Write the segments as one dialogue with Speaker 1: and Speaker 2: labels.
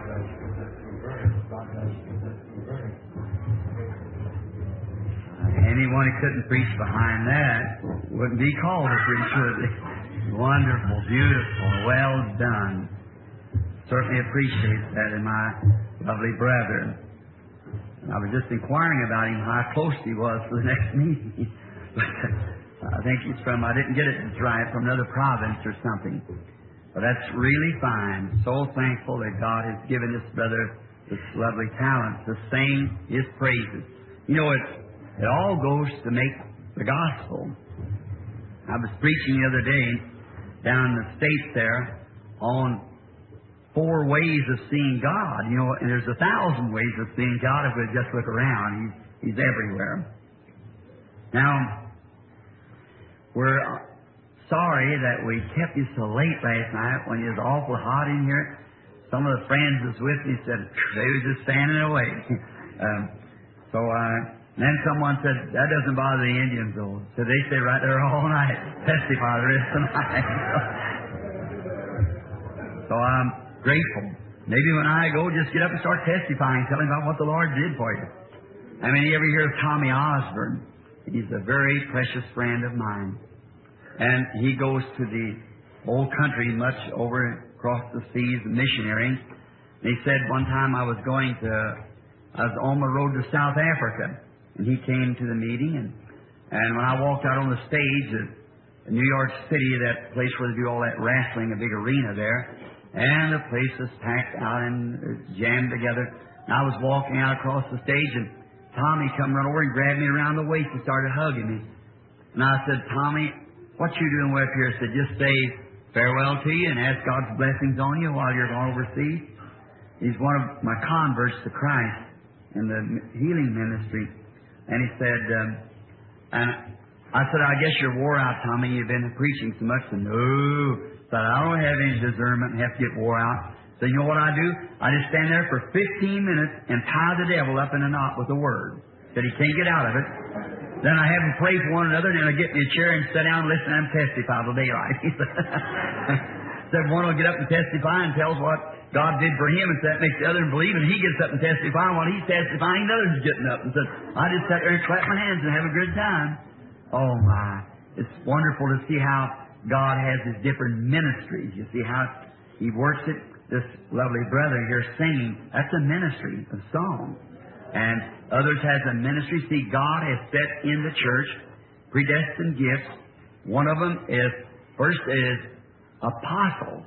Speaker 1: Anyone who couldn't preach behind that wouldn't be called a preacher, would they? Wonderful, beautiful, well done. Certainly appreciate that in my lovely brother. I was just inquiring about him, how close he was for the next meeting. But I think he's from, I didn't get it right, from another province or something. But that's really fine. So thankful that God has given this brother this lovely talent to sing His praises. You know, it all goes to make the gospel. I was preaching the other day down in the States there on 4 ways of seeing God. You know, and there's 1,000 ways of seeing God if we just look around. He's everywhere. Now, we're sorry that we kept you so late last night when it was awful hot in here. Some of the friends that was with me said they were just standing away. Then someone said, that doesn't bother the Indians, though. So they stay right there all night, testify the rest of the night. So I'm grateful. Maybe when I go, just get up and start testifying, telling about what the Lord did for you. I mean, you ever hear of Tommy Osborne? He's a very precious friend of mine. And he goes to the old country, much over across the seas, missionary. And he said one time I was on the road to South Africa. And he came to the meeting, and when I walked out on the stage at New York City, that place where they do all that wrestling, a big arena there, and the place was packed out and jammed together. And I was walking out across the stage, and Tommy come right over and grabbed me around the waist and started hugging me. And I said, Tommy, what you doing way up here? I said, just say farewell to you and ask God's blessings on you while you're going overseas. He's one of my converts to Christ in the healing ministry. And he said, and I said, I guess you're wore out, Tommy. You've been preaching so much. And no, said, I don't have any discernment and have to get wore out. So you know what I do? I just stand there for 15 minutes and tie the devil up in a knot with a word. Said he can't get out of it. Then I have them pray for one another, and then I get me a chair and sit down and listen to them testify till daylight. He said one will get up and testify and tells what God did for him, and so that makes the other believe, and he gets up and testify, and while he's testifying, the other's getting up and says, I just sat there and clap my hands and have a good time. Oh my, it's wonderful to see how God has His different ministries. You see how He works it. This lovely brother here singing, that's a ministry of song. And others has a ministry. See, God has set in the church predestined gifts. One of them is, first is apostles,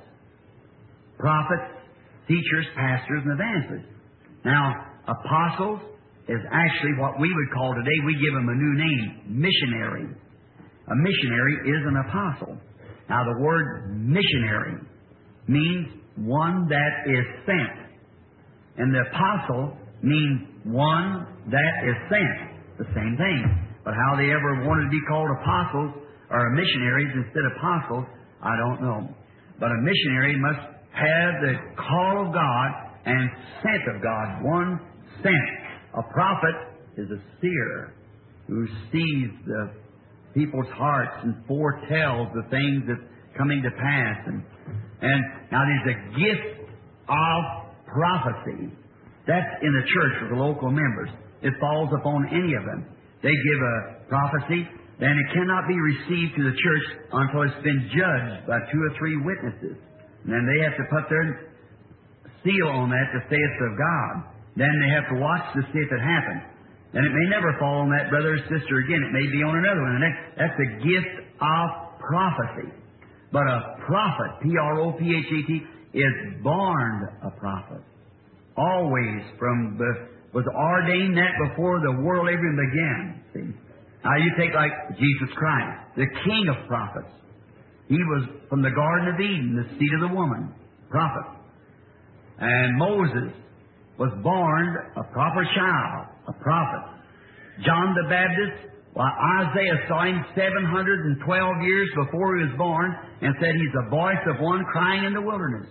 Speaker 1: prophets, teachers, pastors, and evangelists. Now, apostles is actually what we would call today, we give them a new name, missionary. A missionary is an apostle. Now, the word missionary means one that is sent. And the apostle means one that is sent. The same thing. But how they ever wanted to be called apostles or missionaries instead of apostles, I don't know. But a missionary must have the call of God and sent of God. One sent. A prophet is a seer who sees the people's hearts and foretells the things that's coming to pass. And now there's a gift of prophecy. That's in the church with the local members. It falls upon any of them. They give a prophecy, then it cannot be received to the church until it's been judged by 2 or 3 witnesses. And then they have to put their seal on that to say it's of God. Then they have to watch to see if it happens. Then it may never fall on that brother or sister again. It may be on another one. And that's a gift of prophecy. But a prophet, P-R-O-P-H-E-T, is born a prophet. Always was ordained that before the world even began. See? Now you take like Jesus Christ, the King of prophets. He was from the Garden of Eden, the seed of the woman, prophet. And Moses was born a proper child, a prophet. John the Baptist, Isaiah saw him 712 years before he was born and said he's the voice of one crying in the wilderness.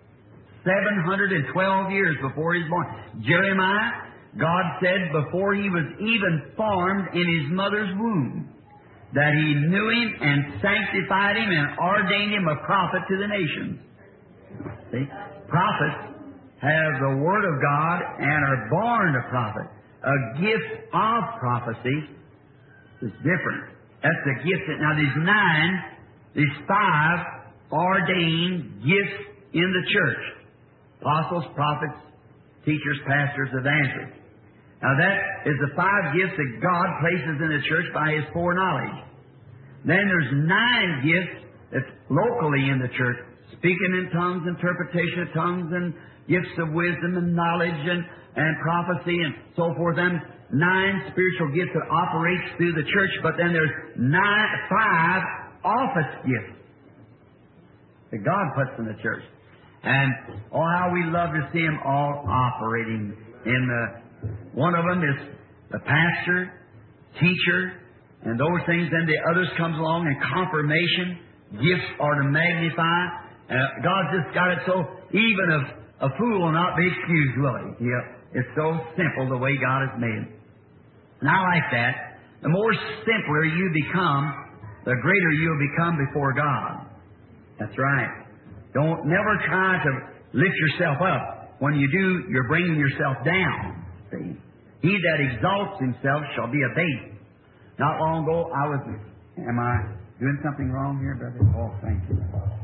Speaker 1: 712 years before he was born. Jeremiah, God said before he was even formed in his mother's womb, that He knew him and sanctified him and ordained him a prophet to the nations. See? Prophets have the Word of God and are born a prophet. A gift of prophecy is different. That's the gift. Now, these 5 ordained gifts in the church. Apostles, prophets, teachers, pastors, evangelists. Now, that is the 5 gifts that God places in the church by His foreknowledge. Then there's 9 gifts that's locally in the church. Speaking in tongues, interpretation of tongues, and gifts of wisdom and knowledge and prophecy and so forth. And 9 spiritual gifts that operates through the church. But then there's 5 office gifts that God puts in the church. And oh, how we love to see them all operating in one of them is the pastor, teacher, and those things. Then the others comes along, and confirmation gifts are to magnify. God's just got it so even a fool will not be excused, will he? Yeah, it's so simple the way God has made it. And I like that. The more simpler you become, the greater you'll become before God. That's right. Don't never try to lift yourself up. When you do, you're bringing yourself down. See? He that exalts himself shall be abased. Not long ago, am I doing something wrong here, brother? Oh, thank you.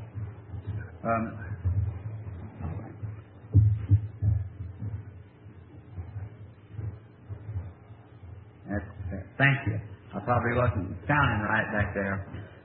Speaker 1: Thank you. I probably wasn't sounding right back there.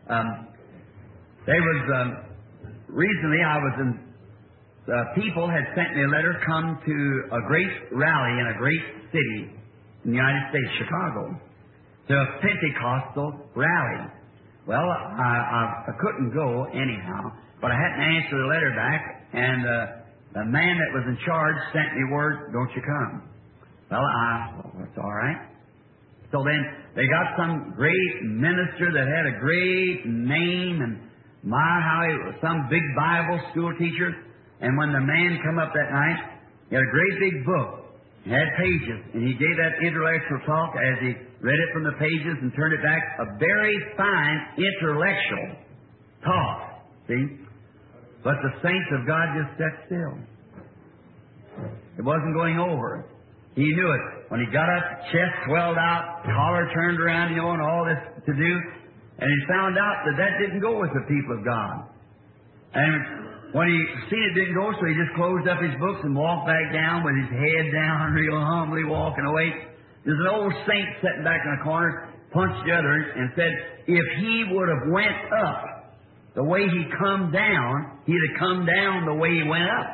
Speaker 1: Recently I was in, people had sent me a letter, come to a great rally in a great city in the United States, Chicago, to a Pentecostal rally. Well, I couldn't go anyhow, but I hadn't answered the letter back, and the man that was in charge sent me word, don't you come. Well, that's all right. So then they got some great minister that had a great name, and how he was some big Bible school teacher. And when the man come up that night, he had a great big book. It had pages, and he gave that intellectual talk as he read it from the pages and turned it back. A very fine intellectual talk. See? But the saints of God just sat still. It wasn't going over. He knew it. When he got up, chest swelled out, collar turned around, and all this to do. And he found out that didn't go with the people of God. And when he seen it didn't go, so he just closed up his books and walked back down with his head down, real humbly walking away. There's an old saint sitting back in the corner, punched the other, and said, if he would have went up the way he come down, he'd have come down the way he went up.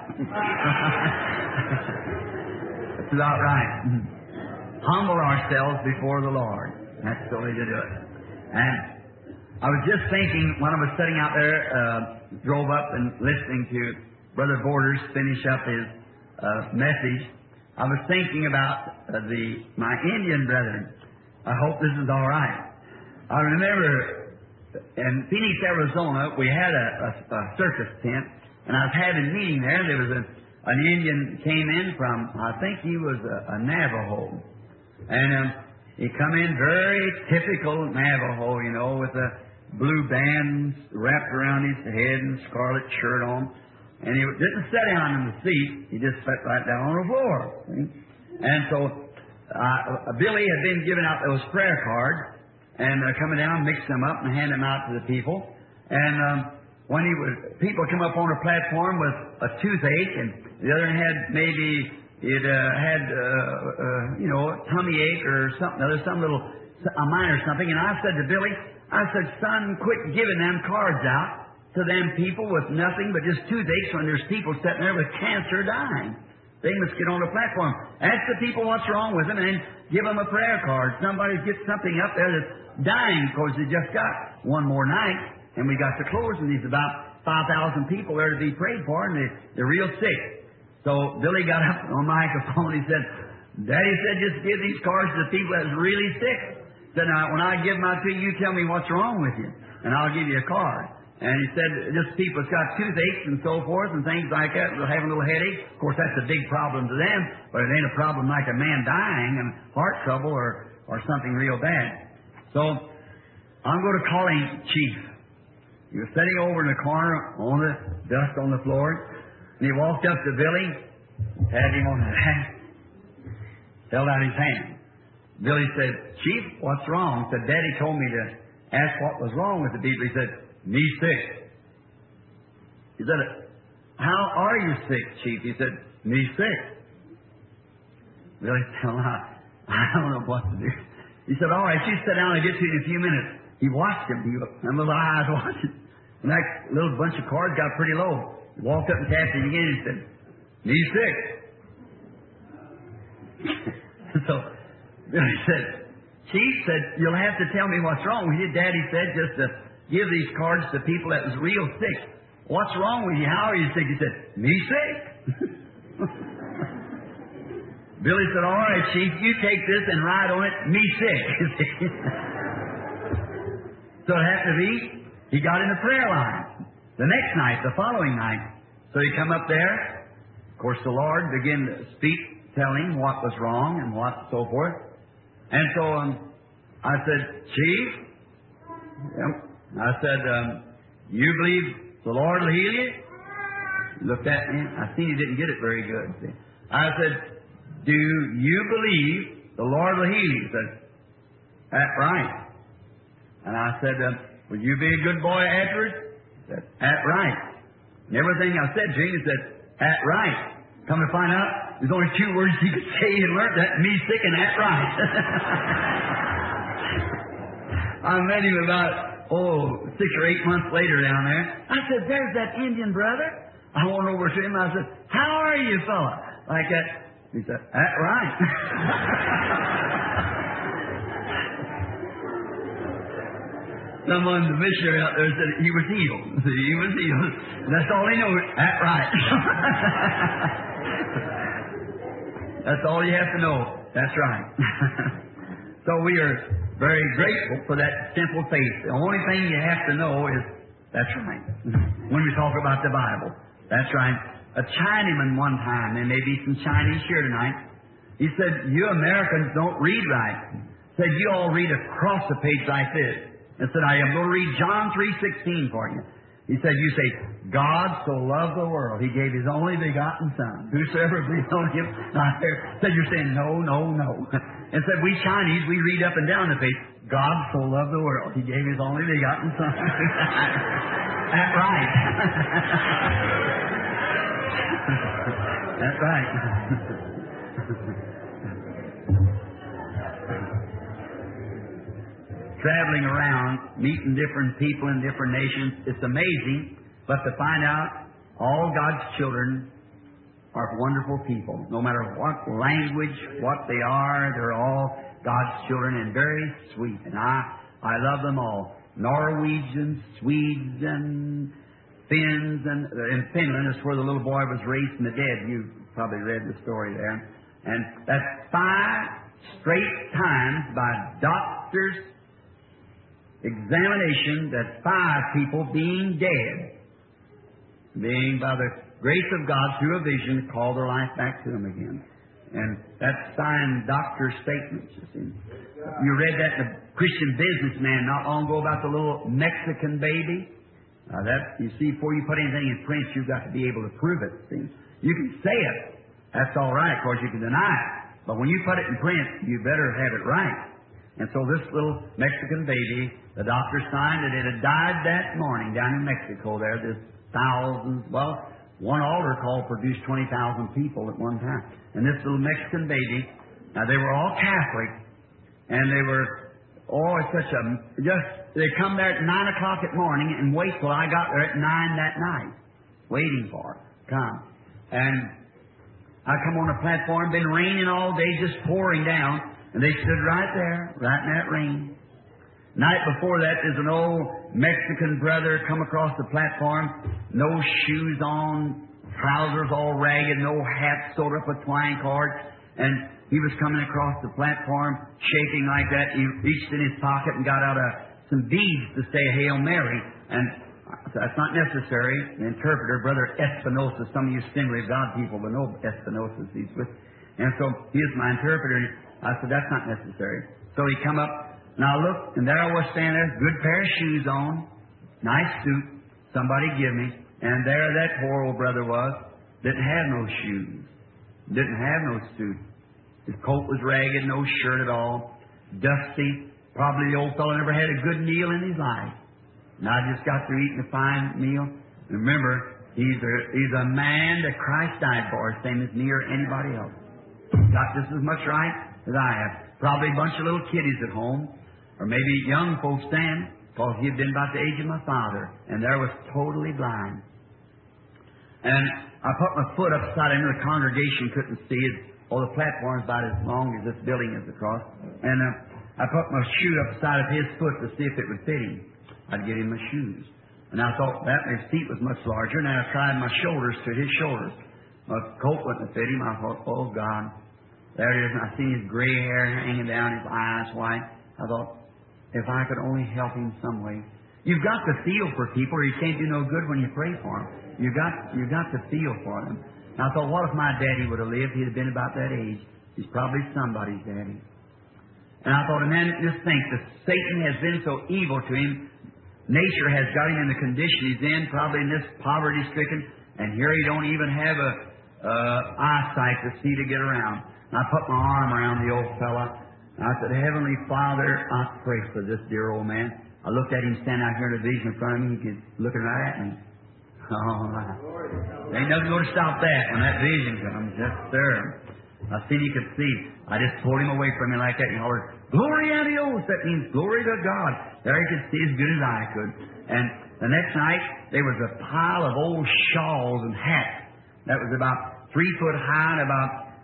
Speaker 1: That's about right. Humble ourselves before the Lord. That's the way to do it. And I was just thinking, when I was sitting out there, drove up and listening to Brother Borders finish up his message, I was thinking about my Indian brethren. I hope this is all right. I remember in Phoenix, Arizona, we had a circus tent, and I was having a meeting there. There was an Indian came in from, I think he was a Navajo. And he come in very typical Navajo, with the blue bands wrapped around his head and scarlet shirt on. And he didn't sit down in the seat. He just sat right down on the floor. See? And so Billy had been giving out those prayer cards and coming down, mix them up and hand them out to the people. And when people come up on a platform with a toothache, and the other had maybe it had, tummy ache or something other, a minor something. And I said to Billy, son, quit giving them cards out to them people with nothing but just toothaches when there's people sitting there with cancer dying. They must get on the platform. Ask the people what's wrong with them and give them a prayer card. Somebody gets something up there that's dying because they just got one more night, and we got to close, and there's about 5,000 people there to be prayed for, and they're real sick. So Billy got up on the microphone. He said, Daddy said just give these cards to the people that's really sick. He said, now, when I give them out to you, you tell me what's wrong with you, and I'll give you a card. And he said, just people that's got toothaches and so forth and things like that, they'll have a little headache. Of course, that's a big problem to them, but it ain't a problem like a man dying and heart trouble or something real bad. So I'm going to call him Chief. He was sitting over in the corner on the dust on the floor. And he walked up to Billy, Had him on the hand. Held out his hand. Billy said, Chief, what's wrong? Said, Daddy told me to ask what was wrong with the people. He said, me sick. He said, how are you sick, Chief? He said, me sick. Billy said, I don't know what to do. He said, all right, you sit down and I'll get to you in a few minutes. He watched him. Them little eyes watching. And that little bunch of cards got pretty low. He walked up and tapped him again and said, me sick. So Billy said, Chief said, you'll have to tell me what's wrong with you. Daddy said just to give these cards to people that was real sick. What's wrong with you? How are you sick? He said, me sick. Billy said, all right, Chief, you take this and write on it, me sick. So it happened to be, he got in the prayer line. The next night, the following night. So he come up there. Of course, the Lord began to speak, telling what was wrong and what so forth. And so I said, Chief, I said, you believe the Lord will heal you? He looked at me. I seen he didn't get it very good. See? I said, do you believe the Lord will heal you? He said, that's right. And I said, will you be a good boy afterwards? He said, that's right. And everything I said to him, he said, that's right. Come to find out, there's only two words he could say. He learned that, me sick and that's right. I met him about, 6 or 8 months later down there. I said, there's that Indian brother. I went over to him. I said, how are you, fella? Like that. He said, that's right. Someone, the missionary out there, said he was healed. He was healed. That's all he knew. That's right. That's all you have to know. That's right. So we are very grateful for that simple faith. The only thing you have to know is, that's right. When we talk about the Bible, that's right. A Chinaman one time, there may be some Chinese here tonight, he said, you Americans don't read right. Said, you all read across the page like this. And said, I am going to read John 3:16 for you. He said, you say, God so loved the world, He gave His only begotten Son. Whosoever believes on Him, not there. Said, you're saying, no, no, no. And said, we Chinese, we read up and down the page, God so loved the world, He gave His only begotten Son. That's right. That's right. Traveling around, meeting different people in different nations, it's amazing. But to find out all God's children are wonderful people. No matter what language, what they are, they're all God's children and very sweet. And I love them all. Norwegians, Swedes, and Finns, and in Finland is where the little boy was raised from the dead. You probably read the story there. And that's 5 straight times by doctors' examination, that 5 people being dead, being by the grace of God through a vision, called their life back to them again. And that's signed doctor's statements, you see. You read that in a Christian Businessman not long ago about the little Mexican baby. That, you see, before you put anything in print, you've got to be able to prove it, see. You can say it. That's all right. Of course, you can deny it. But when you put it in print, you better have it right. And so this little Mexican baby, the doctor signed that it had died that morning down in Mexico there. There's thousands, one altar call produced 20,000 people at one time. And this little Mexican baby, now they were all Catholic, and they were, they come there at 9 o'clock at morning and wait till I got there at 9 that night, waiting for it to come. And I come on the platform, been raining all day, just pouring down, and they stood right there, right in that rain. Night before that, there's an old Mexican brother come across the platform, no shoes on, trousers all ragged, no hat, sewed up with twine cords, and he was coming across the platform, shaking like that. He reached in his pocket and got out some beads to say Hail Mary, and that's not necessary. The interpreter, Brother Espinosa, some of you Assembly of God people will know Espinosa, he's with, and so he is my interpreter. I said, that's not necessary. So he come up, and I looked, and there I was standing there, good pair of shoes on, nice suit, somebody give me, and there that poor old brother was, didn't have no shoes. Didn't have no suit. His coat was ragged, no shirt at all, dusty. Probably the old fellow never had a good meal in his life. And I just got through eating a fine meal. And remember, he's a man that Christ died for, same as me or anybody else. Got just as much right as I have. Probably a bunch of little kiddies at home, or maybe young folks then, because he had been about the age of my father, and there was totally blind. And I put my foot upside into the congregation, couldn't see it. Oh, the platform's about as long as this building is across. And I put my shoe upside of his foot to see if it would fit him. I'd get him my shoes. And I thought that his feet was much larger, and I tried my shoulders to his shoulders. My coat wouldn't fit him. I thought, oh, God. There it is. And I seen his gray hair hanging down, his eyes white. I thought, if I could only help him some way. You've got to feel for people, or you can't do no good when you pray for them. You've got to feel for them. And I thought, what if my daddy would have lived? He'd have been about that age. He's probably somebody's daddy. And I thought, and then just think, that Satan has been so evil to him. Nature has got him in the condition he's in, probably in this poverty-stricken, and here he don't even have a eyesight to see to get around. And I put my arm around the old fella, and I said, Heavenly Father, I pray for this dear old man. I looked at him standing out here in the vision in front of me. He was looking right at me. Oh, my. Ain't nothing going to stop that when that vision comes. Yes, sir. I seen he could see. I just pulled him away from me like that. He hollered, Glory a Dios. That means glory to God. There he could see as good as I could. And the next night, there was a pile of old shawls and hats. That was about 3 foot high and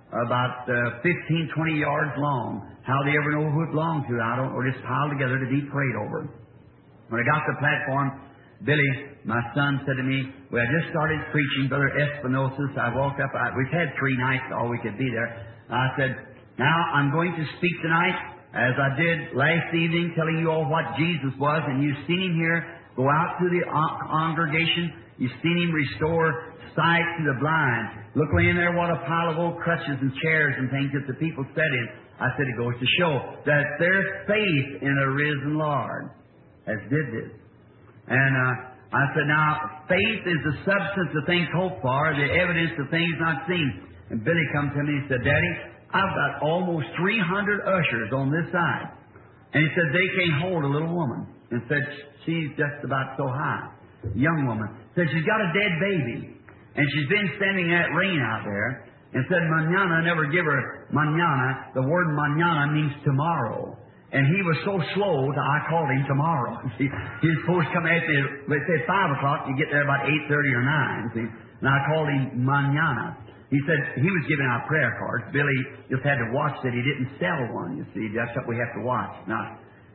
Speaker 1: about 15, 20 yards long. How they ever know who it belonged to, I don't know. Just piled together to be prayed over. When I got to the platform, Billy, my son, said to me, we had just started preaching, Brother Espinosa. I walked up. We've had 3 nights, all we could be there. I said, now I'm going to speak tonight, as I did last evening, telling you all what Jesus was, and you've seen him here go out to the congregation. You've seen him restore sight to the blind. Look laying there, what a pile of old crutches and chairs and things that the people sat in. I said, it goes to show that there's faith in a risen Lord, as did this. And I said, now, faith is the substance of things hoped for, the evidence of things not seen. And Billy come to me and he said, Daddy, I've got almost 300 ushers on this side. And he said, they can't hold a little woman. And said, she's just about so high. Young woman. Said, she's got a dead baby. And she's been standing in that rain out there. And said, mañana, never give her mañana. The word mañana means tomorrow. And he was so slow that I called him tomorrow. See, he was supposed to come at me, let's say 5 o'clock, you get there about 8:30 or 9. See, and I called him mañana. He said he was giving out prayer cards. Billy just had to watch that he didn't sell one, you see. That's what we have to watch. Now,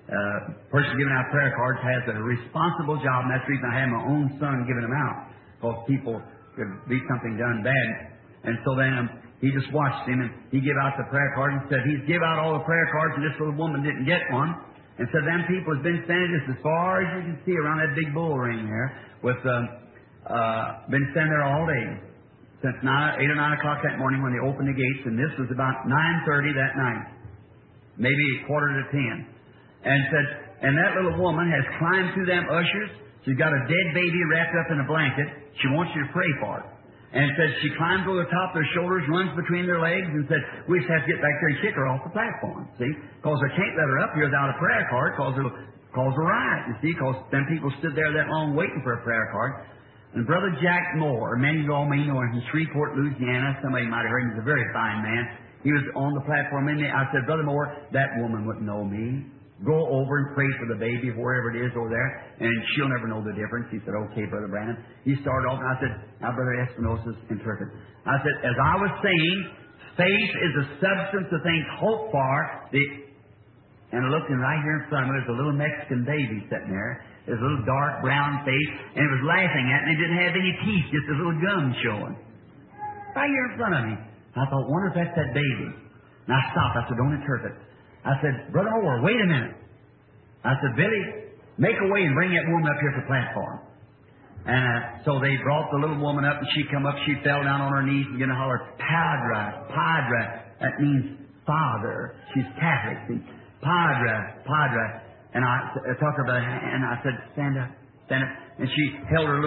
Speaker 1: person giving out prayer cards has a responsible job, and that's the reason I had my own son giving them out. Because people could be something done bad. And so then he just watched him, and he gave out the prayer card and said he's give out all the prayer cards, and this little woman didn't get one. And so them people has been standing just as far as you can see around that big bull ring there, with been standing there all day. Since 8 or 9 o'clock that morning when they opened the gates, and this was about 9:30 that night, maybe 9:45. And said, and that little woman has climbed through them ushers. She's got a dead baby wrapped up in a blanket. She wants you to pray for it. And said she climbs over the top of their shoulders, runs between their legs, and said, we just have to get back there and kick her off the platform, see? Because they can't let her up here without a prayer card, because it'll cause a riot, you see, because them people stood there that long waiting for a prayer card. And Brother Jack Moore, many of you all may know him, from Shreveport, Louisiana. Somebody might have heard him. He's a very fine man. He was on the platform. And I said, Brother Moore, that woman wouldn't know me. Go over and pray for the baby, wherever it is over there, and she'll never know the difference. He said, okay, Brother Brandon. He started off, and I said, now, Brother Espinosa, interpret. I said, as I was saying, faith is the substance of things hoped for. And I looked, and right here in front of me, there's a little Mexican baby sitting there. His little dark brown face, and it was laughing at me. It didn't have any teeth, just a little gum showing. Right here in front of me. I thought, wonder if that's that baby. And I stopped. I said, don't interpret. I said, Brother Moore, wait a minute. I said, Billy, make a way and bring that woman up here to the platform. And so they brought the little woman up, and she come up. She fell down on her knees and began to holler, Padre, Padre. That means Father. She's Catholic. See? Padre, Padre. And I took her by the hand, and I said, stand up, stand up. And she held her little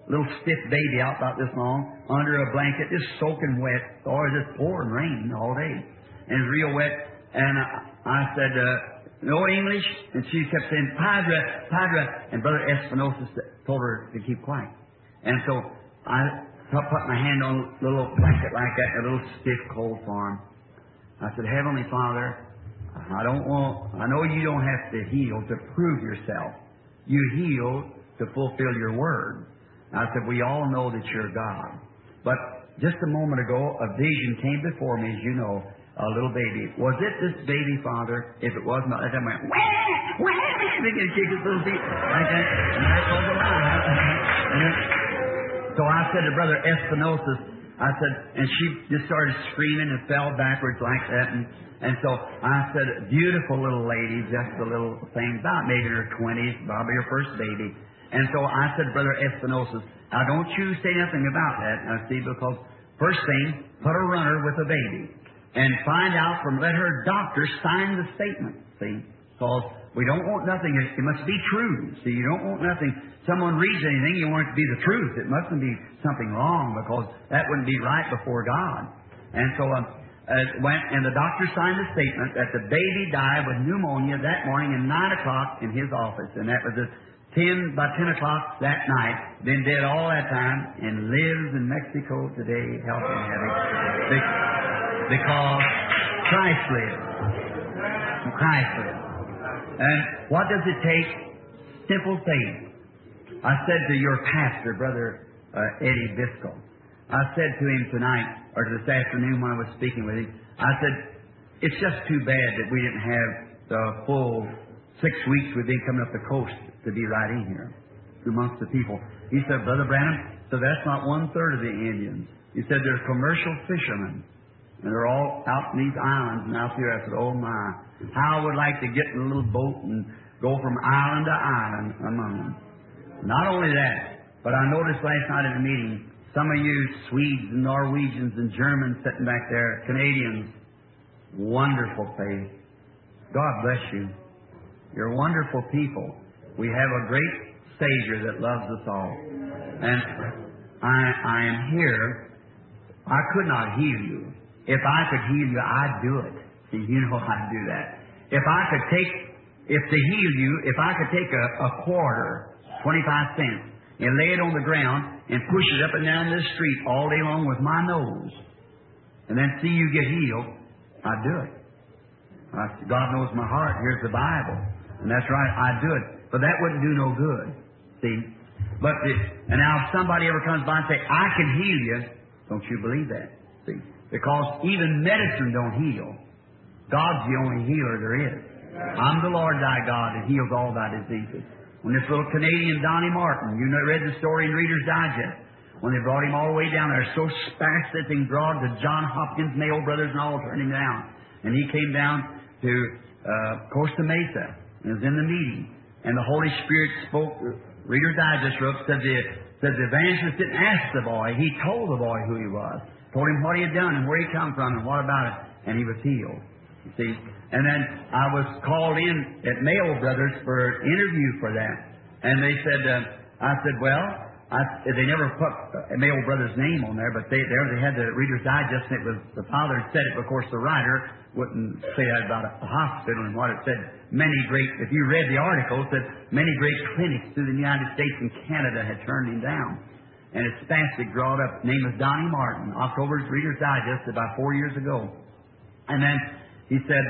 Speaker 1: little stiff baby out about this long under a blanket, just soaking wet, or just pouring rain all day. And it's real wet. And I said, no English? And she kept saying, Padre, Padre. And Brother Espinosa told her to keep quiet. And so I put my hand on a little blanket like that, a little stiff, cold farm. I said, Heavenly Father, I know you don't have to heal to prove yourself. You heal to fulfill your word. I said, we all know that you're God. But just a moment ago, a vision came before me, as you know, a little baby. Was it this baby, Father? If it was not, that went, wah, wah, begin to kick his little feet like that. And that goes around. So I said to Brother Espinosa, I said, and she just started screaming and fell backwards like that. And so I said, beautiful little lady, just a little thing, about maybe in her 20s, probably her first baby. And so I said, Brother Espinosa, now don't you say nothing about that, now see, because first thing, put a runner with a baby. And find out let her doctor sign the statement, see, because we don't want nothing, it must be true, see, you don't want nothing, someone reads anything, you want it to be the truth, it mustn't be something wrong, because that wouldn't be right before God. And so, and the doctor signed the statement that the baby died with pneumonia that morning at 9 o'clock in his office, and that was by 10 o'clock that night, been dead all that time, and lives in Mexico today, healthy and happy, because Christ lives. Christ lives. And what does it take? Simple faith. I said to your pastor, Brother Eddie Biscoe, I said to him tonight, or this afternoon when I was speaking with him, I said, it's just too bad that we didn't have the full 6 weeks we've been coming up the coast to be right in here amongst the people. He said, Brother Branham, so that's not 1/3 of the Indians. He said, they're commercial fishermen, and they're all out in these islands and out here. I said, oh my, how I would like to get in a little boat and go from island to island among them. Not only that, but I noticed last night in the meeting, some of you Swedes and Norwegians and Germans sitting back there, Canadians, wonderful faith. God bless you. You're wonderful people. We have a great Savior that loves us all. And I am here. I could not heal you. If I could heal you, I'd do it. See, you know I'd do that. If to heal you, if I could take a quarter, 25 cents, and lay it on the ground and push it up and down this street all day long with my nose, and then see you get healed, I'd do it. God knows my heart. Here's the Bible. And that's right, I'd do it. But that wouldn't do no good. See? And now if somebody ever comes by and say, I can heal you, don't you believe that? See? Because even medicine don't heal. God's the only healer there is. I'm the Lord thy God that heals all thy diseases. When this little Canadian Donnie Martin, you read the story in Reader's Digest, when they brought him all the way down there, so fast that thing brought the John Hopkins Mayo brothers and all turned him down. And he came down to Costa Mesa and was in the meeting. And the Holy Spirit spoke, Reader's Digest wrote, said the evangelist didn't ask the boy, he told the boy who he was. Told him what he had done and where he come from and what about it. And he was healed. You see? And then I was called in at Mayo Brothers for an interview for that. And they said, I said, well, they never put Mayo Brothers' name on there, but they had the Reader's Digest, and it was the father had said it. Of course, the writer wouldn't say that about a hospital and what it said. If you read the article, it said many great clinics through the United States and Canada had turned him down. And it's fast it brought up. His name was Donnie Martin. October's Reader's Digest about 4 years ago. And then he said,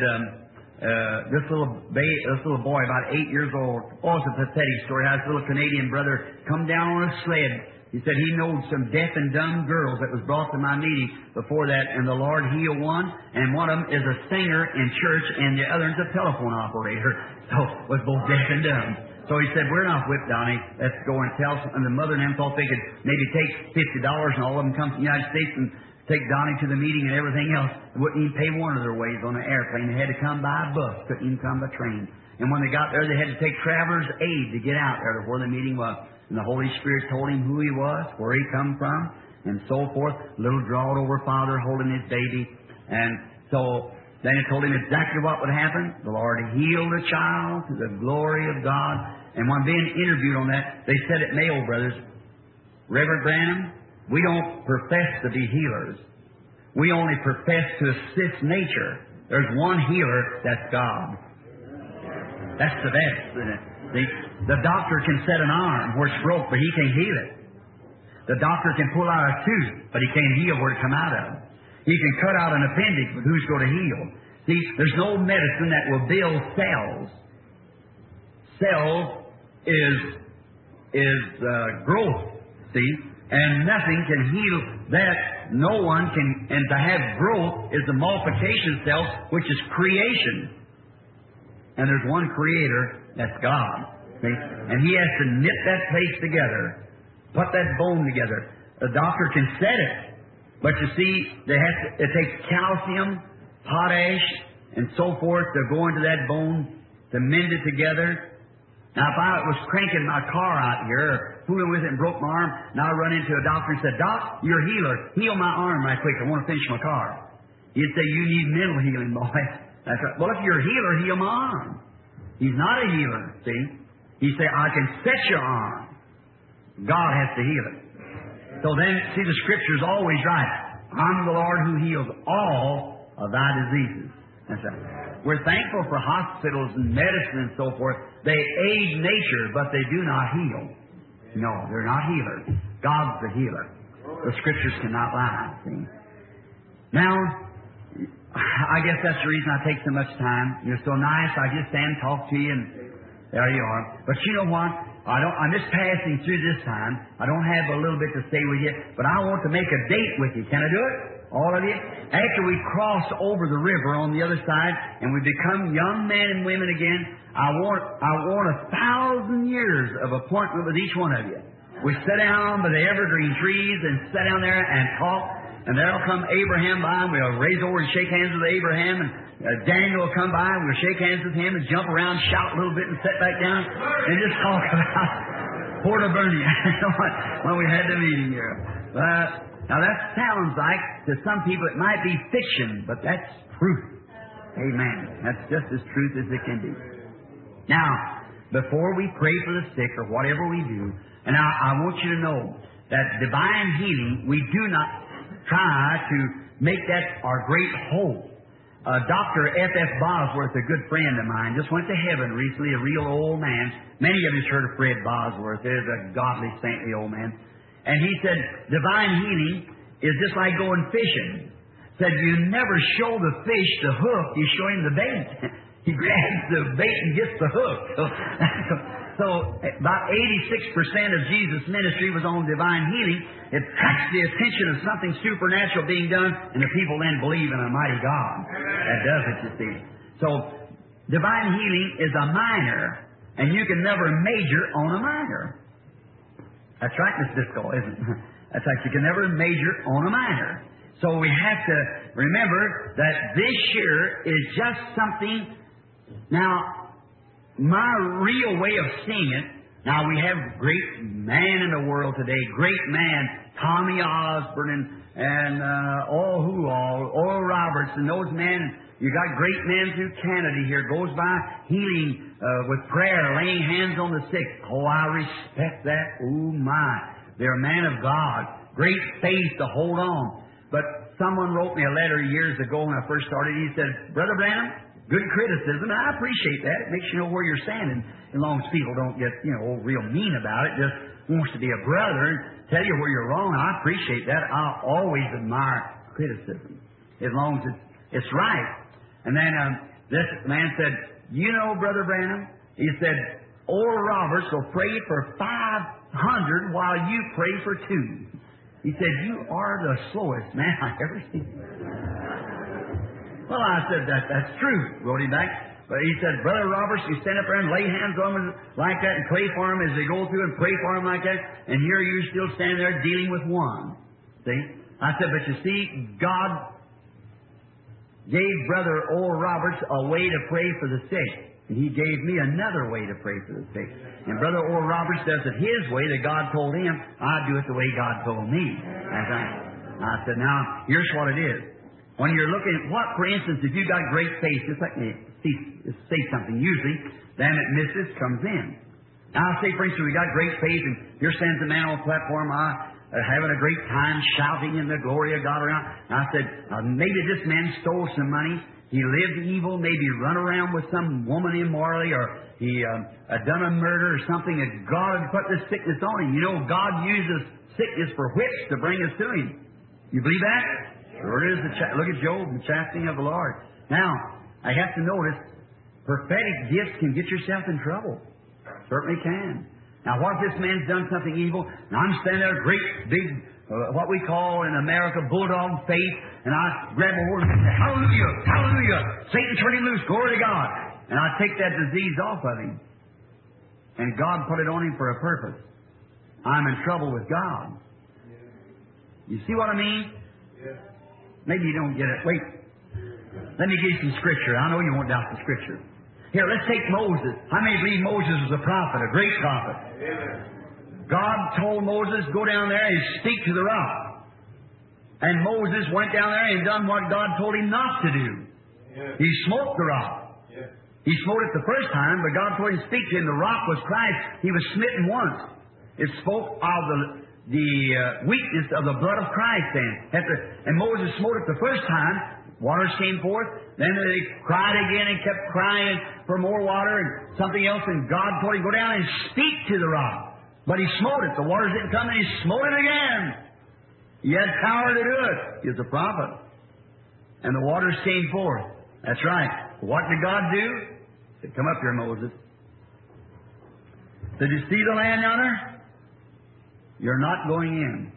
Speaker 1: this little boy, about 8 years old, it's a pathetic story. How his little Canadian brother come down on a sled. He said he knowed some deaf and dumb girls that was brought to my meeting before that, and the Lord healed one, and one of them is a singer in church, and the other is a telephone operator. So was both deaf and dumb. So he said, we're not whipped, Donnie. Let's go and tell some. And the mother and them thought they could maybe take $50, and all of them come from the United States and take Donnie to the meeting and everything else. They wouldn't even pay one of their ways on an airplane. They had to come by a bus, couldn't even come by train. And when they got there, they had to take traveler's aid to get out there to where the meeting was. And the Holy Spirit told him who he was, where he come from, and so forth. Little drawed-over father holding his baby. And so then it told him exactly what would happen. The Lord healed the child to the glory of God. And when being interviewed on that, they said at Mayo Brothers, Reverend Branham, we don't profess to be healers. We only profess to assist nature. There's one healer, that's God. That's the best. The doctor can set an arm where it's broke, but he can't heal it. The doctor can pull out a tooth, but he can't heal where it come out of. He can cut out an appendix, but who's going to heal? See, there's no medicine that will build cells. Cells is growth, see? And nothing can heal that. No one can. And to have growth is the multiplication cells, which is creation. And there's one creator, that's God. See? And He has to knit that place together, put that bone together. The doctor can set it, but you see, it takes calcium, potash, and so forth to go into that bone to mend it together. Now, if I was cranking my car out here, or fooling with it and broke my arm, and I run into a doctor and said, "Doc, you're a healer. Heal my arm right quick. I want to finish my car." He'd say, "You need mental healing, boy." That's right. Well, if you're a healer, heal my arm. He's not a healer, see? He said, "I can set your arm." God has to heal it. So then, see, the Scripture's always right. I'm the Lord who heals all of thy diseases. That's right. We're thankful for hospitals and medicine and so forth. They aid nature, but they do not heal. No, they're not healers. God's the healer. The Scriptures cannot lie. See? Now, I guess that's the reason I take so much time. You're so nice. I just stand and talk to you, and there you are. But you know what? I'm just passing through this time. I don't have a little bit to stay with you, but I want to make a date with you. Can I do it? All of you? After we cross over the river on the other side and we become young men and women again, I want 1,000 years of appointment with each one of you. We sit down by the evergreen trees and sit down there and talk, and there'll come Abraham by, and we'll raise over and shake hands with Abraham, and Daniel will come by, and we'll shake hands with him and jump around, shout a little bit, and sit back down and just talk about Porta Bernie when we had the meeting here. Now that sounds like, to some people, it might be fiction, but that's truth. Amen. That's just as truth as it can be. Now, before we pray for the sick or whatever we do, and I want you to know that divine healing, we do not try to make that our great hope. Dr. F.F. Bosworth, a good friend of mine, just went to heaven recently, a real old man. Many of you have heard of Fred Bosworth. There's a godly, saintly old man. And he said, divine healing is just like going fishing. Said, you never show the fish the hook, you show him the bait. He grabs the bait and gets the hook. So about 86% of Jesus' ministry was on divine healing. It attracts the attention of something supernatural being done, and the people then believe in a mighty God. That does it, you see. So divine healing is a minor, and you can never major on a minor. That's right, Miss Disco, isn't it? That's right, you can never major on a minor. So we have to remember that this here is just something. Now, my real way of seeing it, now we have great man in the world today, great man, Tommy Osborne and Oral Roberts and those men. You got great men through Canada here, goes by healing with prayer, laying hands on the sick. Oh, I respect that. Oh, my. They're a man of God. Great faith to hold on. But someone wrote me a letter years ago when I first started. He said, Brother Branham, good criticism. And I appreciate that. It makes you know where you're standing. As long as people don't get, real mean about it. Just wants to be a brother and tell you where you're wrong. I appreciate that. I always admire criticism. As long as it's right. And then this man said, Brother Branham, he said, Oral Roberts will pray for 500 while you pray for 2. He said, you are the slowest man I've ever seen. Well, I said, that's true, wrote him back. But he said, Brother Roberts, you stand up there and lay hands on them like that and pray for them as they go through and pray for them like that. And here you're still standing there dealing with one. See? I said, but you see, God gave Brother Oral Roberts a way to pray for the sick. And He gave me another way to pray for the sick. And Brother Oral Roberts does it His way that God told him. I do it the way God told me. I said, now, here's what it is. When you're looking at for instance, if you've got great faith, just let me say something. Usually, then it misses comes in. Now, I say, for instance, we got great faith, and here stands a man on the platform, having a great time, shouting in the glory of God around. And I said, maybe this man stole some money. He lived evil, maybe run around with some woman immorally, or he done a murder or something, and God had put this sickness on him. You know, God uses sickness for whips to bring us to Him. You believe that? Sure it is. Look at Job, the chastening of the Lord. Now, I have to notice, prophetic gifts can get yourself in trouble. Certainly can. Now, what if this man's done something evil, and I'm standing there, great big, what we call in America, bulldog faith, and I grab a hold and say, hallelujah, hallelujah, Satan turn him loose, glory to God. And I take that disease off of him. And God put it on him for a purpose. I'm in trouble with God. You see what I mean? Maybe you don't get it. Wait. Let me give you some Scripture. I know you won't doubt the Scripture. Here, let's take Moses. How many believe Moses was a prophet, a great prophet? God told Moses, go down there and speak to the rock. And Moses went down there and done what God told him not to do. He smote the rock. He smote it the first time, but God told him to speak to him. The rock was Christ. He was smitten once. It spoke of the weakness of the blood of Christ then. And Moses smote it the first time. Waters came forth. Then they cried again and kept crying for more water and something else. And God told him, go down and speak to the rock. But he smote it. The waters didn't come, and he smote it again. He had power to do it. He was a prophet. And the waters came forth. That's right. What did God do? He said, come up here, Moses. Did you see the land yonder? You're not going in.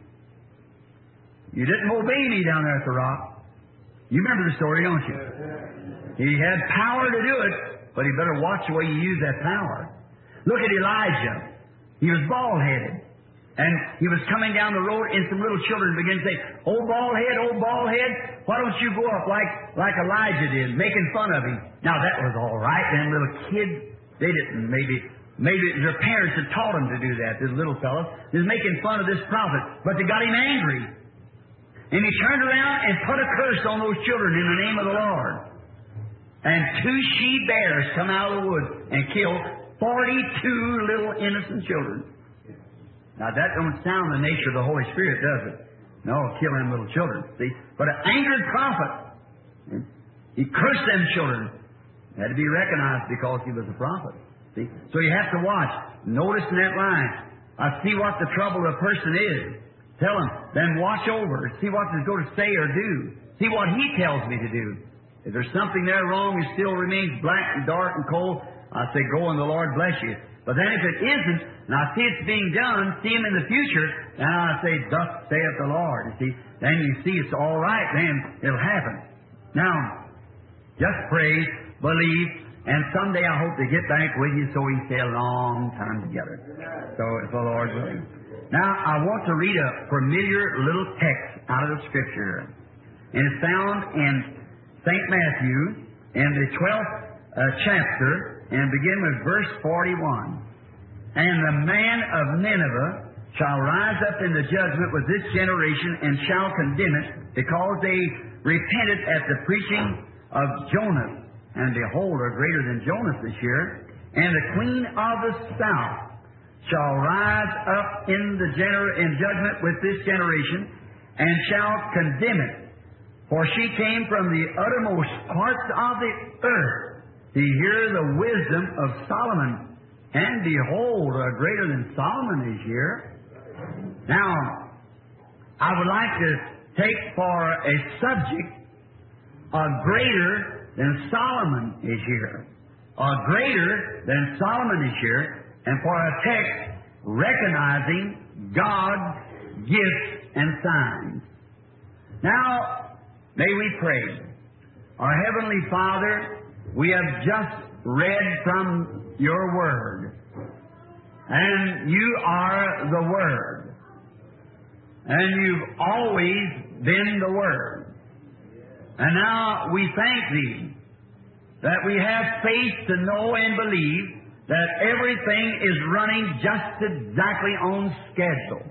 Speaker 1: You didn't obey me down there at the rock. You remember the story, don't you? He had power to do it, but he better watch the way you use that power. Look at Elijah. He was bald-headed. And he was coming down the road, and some little children began to say, oh, bald head, why don't you go up like Elijah did, making fun of him? Now, that was all right. Them little kids, they didn't Maybe their parents had taught them to do that, this little fellow. He was making fun of this prophet, but they got him angry. And he turned around and put a curse on those children in the name of the Lord. And 2 she-bears come out of the woods and killed 42 little innocent children. Now, that don't sound the nature of the Holy Spirit, does it? No, kill them little children, see? But an angered prophet, he cursed them children. Had to be recognized because he was a prophet. See? So you have to watch. Notice in that line, I see what the trouble of a person is. Tell him. Then watch over. See what he's going to say or do. See what he tells me to do. If there's something there wrong, it still remains black and dark and cold, I say, go and the Lord bless you. But then if it isn't, and I see it's being done, see him in the future, then I say, thus saith the Lord. You see? Then you see it's all right, then it'll happen. Now, just pray, believe, and someday I hope to get back with you so we can stay a long time together. So, if the Lord willing. Now, I want to read a familiar little text out of the Scripture. And it's found in St. Matthew in the 12th chapter, and begin with verse 41. And the man of Nineveh shall rise up in the judgment with this generation and shall condemn it, because they repented at the preaching of Jonas. And behold, are greater than Jonas this year. And the queen of the south shall rise up in judgment with this generation, and shall condemn it. For she came from the uttermost parts of the earth to hear the wisdom of Solomon. And behold, a greater than Solomon is here. Now, I would like to take for a subject a greater than Solomon is here. Or greater than Solomon is here. And for a text, recognizing God's gifts and signs. Now, may we pray. Our Heavenly Father, we have just read from Your Word. And You are the Word. And You've always been the Word. And now we thank Thee that we have faith to know and believe that everything is running just exactly on schedule.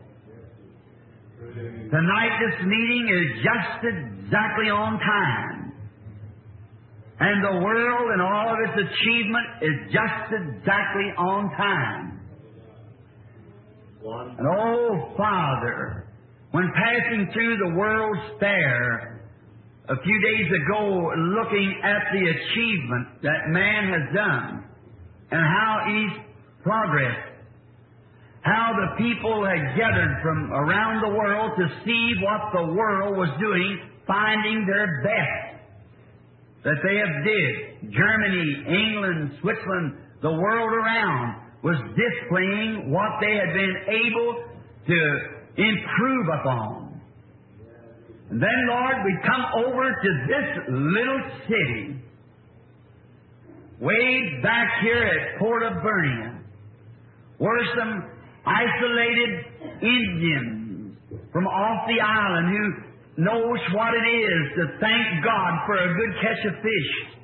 Speaker 1: Tonight this meeting is just exactly on time. And the world and all of its achievement is just exactly on time. And oh, Father, when passing through the World's Fair a few days ago, looking at the achievement that man has done and how he's progressed, how the people had gathered from around the world to see what the world was doing, finding their best that they have did. Germany, England, Switzerland, the world around was displaying what they had been able to improve upon. And then, Lord, we come over to this little city, way back here at Port of Bernia, where some isolated Indians from off the island who knows what it is to thank God for a good catch of fish,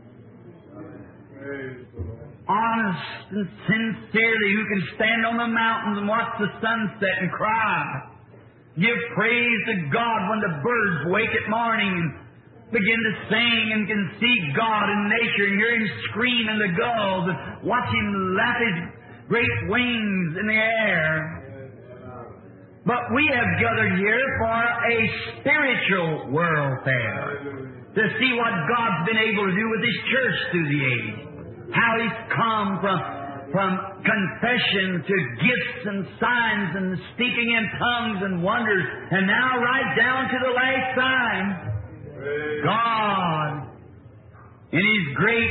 Speaker 1: honest and sincerely, who can stand on the mountains and watch the sunset and cry, give praise to God when the birds wake at morning and begin to sing, and can see God in nature and hear Him scream in the gulls and watch Him lap His great wings in the air. But we have gathered here for a spiritual world fair to see what God's been able to do with His church through the age. How He's come from confession to gifts and signs and speaking in tongues and wonders, and now right down to the last time. God, in His great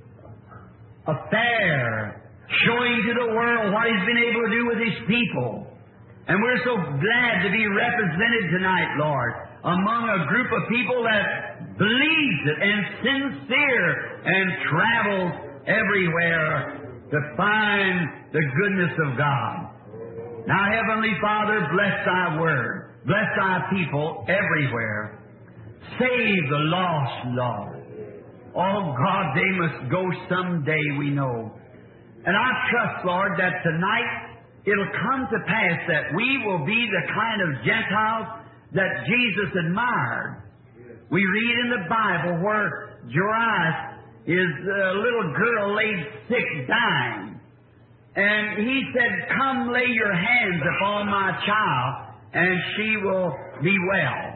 Speaker 1: affair, showing to the world what He's been able to do with His people. And we're so glad to be represented tonight, Lord, among a group of people that believes it and sincere and travels everywhere to find the goodness of God. Now, Heavenly Father, bless Thy Word. Bless Thy people everywhere. Save the lost, Lord. Oh, God, they must go someday, we know. And I trust, Lord, that tonight it'll come to pass that we will be the kind of Gentiles that Jesus admired. We read in the Bible where Jairus, his little girl, laid sick, dying. And he said, "Come lay your hands upon my child, and she will be well."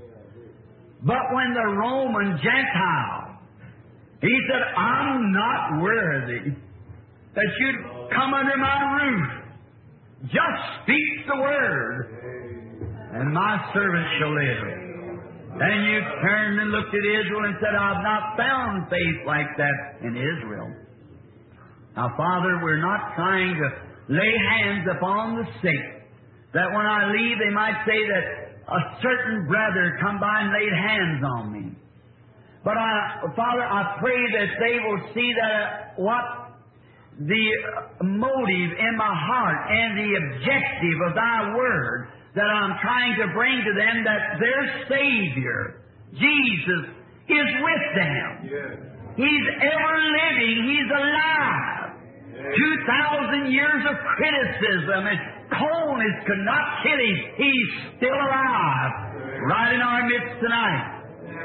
Speaker 1: But when the Roman Gentile, he said, "I'm not worthy that you'd come under my roof. Just speak the word, and my servant shall live." Then you turned and looked at Israel and said, "I've not found faith like that in Israel." Now, Father, we're not trying to lay hands upon the sick, that when I leave they might say that a certain brother come by and laid hands on me. But, Father, I pray that they will see that what the motive in my heart and the objective of Thy Word that I'm trying to bring to them, that their Savior, Jesus, is with them. Yes. He's ever living. He's alive. Yes. 2,000 years of criticism and coldness could not kill Him. He's still alive, right in our midst tonight.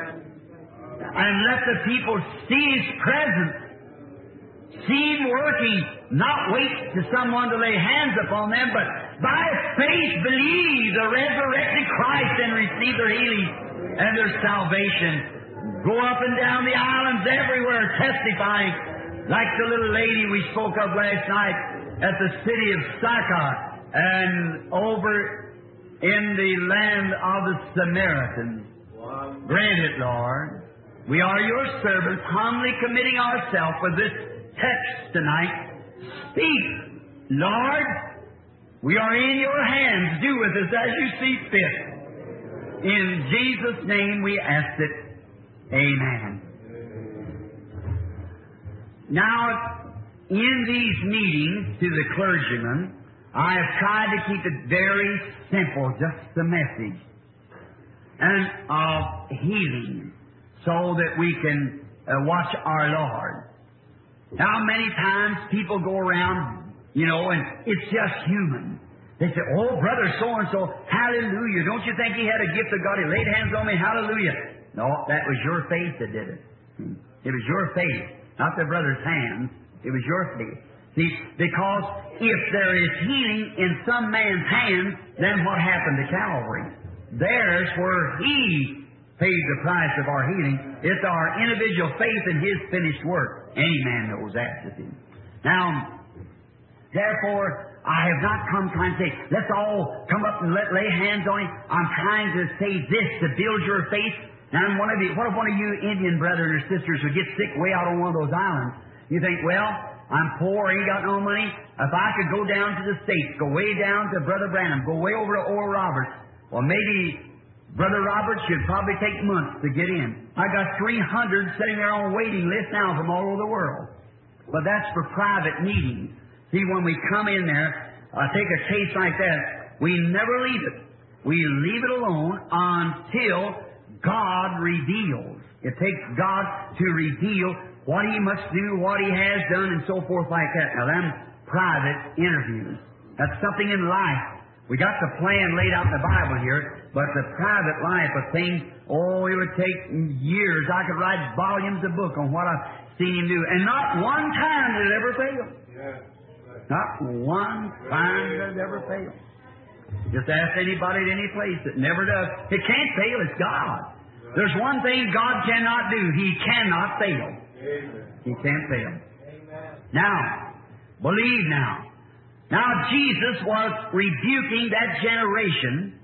Speaker 1: And let the people see His presence, see Him working, not wait to someone to lay hands upon them, but by faith believe the resurrected Christ and receive their healing and their salvation. Go up and down the islands everywhere testifying, like the little lady we spoke of last night at the city of Sychar and over in the land of the Samaritans. Grant it, Lord. We are Your servants, humbly committing ourselves for this text tonight. Speak, Lord. We are in Your hands. Do with us as You see fit. In Jesus' name we ask it. Amen. Now, in these meetings to the clergymen, I have tried to keep it very simple, just the message, and of healing, so that we can watch our Lord. Now, many times people go around, and it's just human. They say, "Oh, brother so-and-so, hallelujah. Don't you think he had a gift of God? He laid hands on me, hallelujah." No, that was your faith that did it. It was your faith, not the brother's hands. It was your faith. See, because if there is healing in some man's hands, then what happened to Calvary? There's where He paid the price of our healing. It's our individual faith in His finished work. Any man knows that, you see. Now, therefore, I have not come trying to say, let's all come up and lay hands on Him. I'm trying to say this to build your faith. Now, what if one of you Indian brethren or sisters who get sick way out on one of those islands? You think, well, I'm poor, ain't got no money. If I could go down to the States, go way down to Brother Branham, go way over to Oral Roberts, well, maybe Brother Roberts should probably take months to get in. I got 300 sitting there on waiting list now from all over the world. But that's for private meetings. See, when we come in there, take a case like that, we never leave it. We leave it alone until God reveals. It takes God to reveal what He must do, what He has done, and so forth like that. Now, them private interviews. That's something in life. We got the plan laid out in the Bible here, but the private life of things, it would take years. I could write volumes of book on what I've seen Him do. And not one time did it ever fail.
Speaker 2: Yeah.
Speaker 1: Not one time did it ever fail. Just ask anybody at any place. It never does. It can't fail. It's God. There's one thing God cannot do. He cannot fail.
Speaker 2: Amen.
Speaker 1: He can't fail.
Speaker 2: Amen.
Speaker 1: Now, believe now. Now, Jesus was rebuking that generation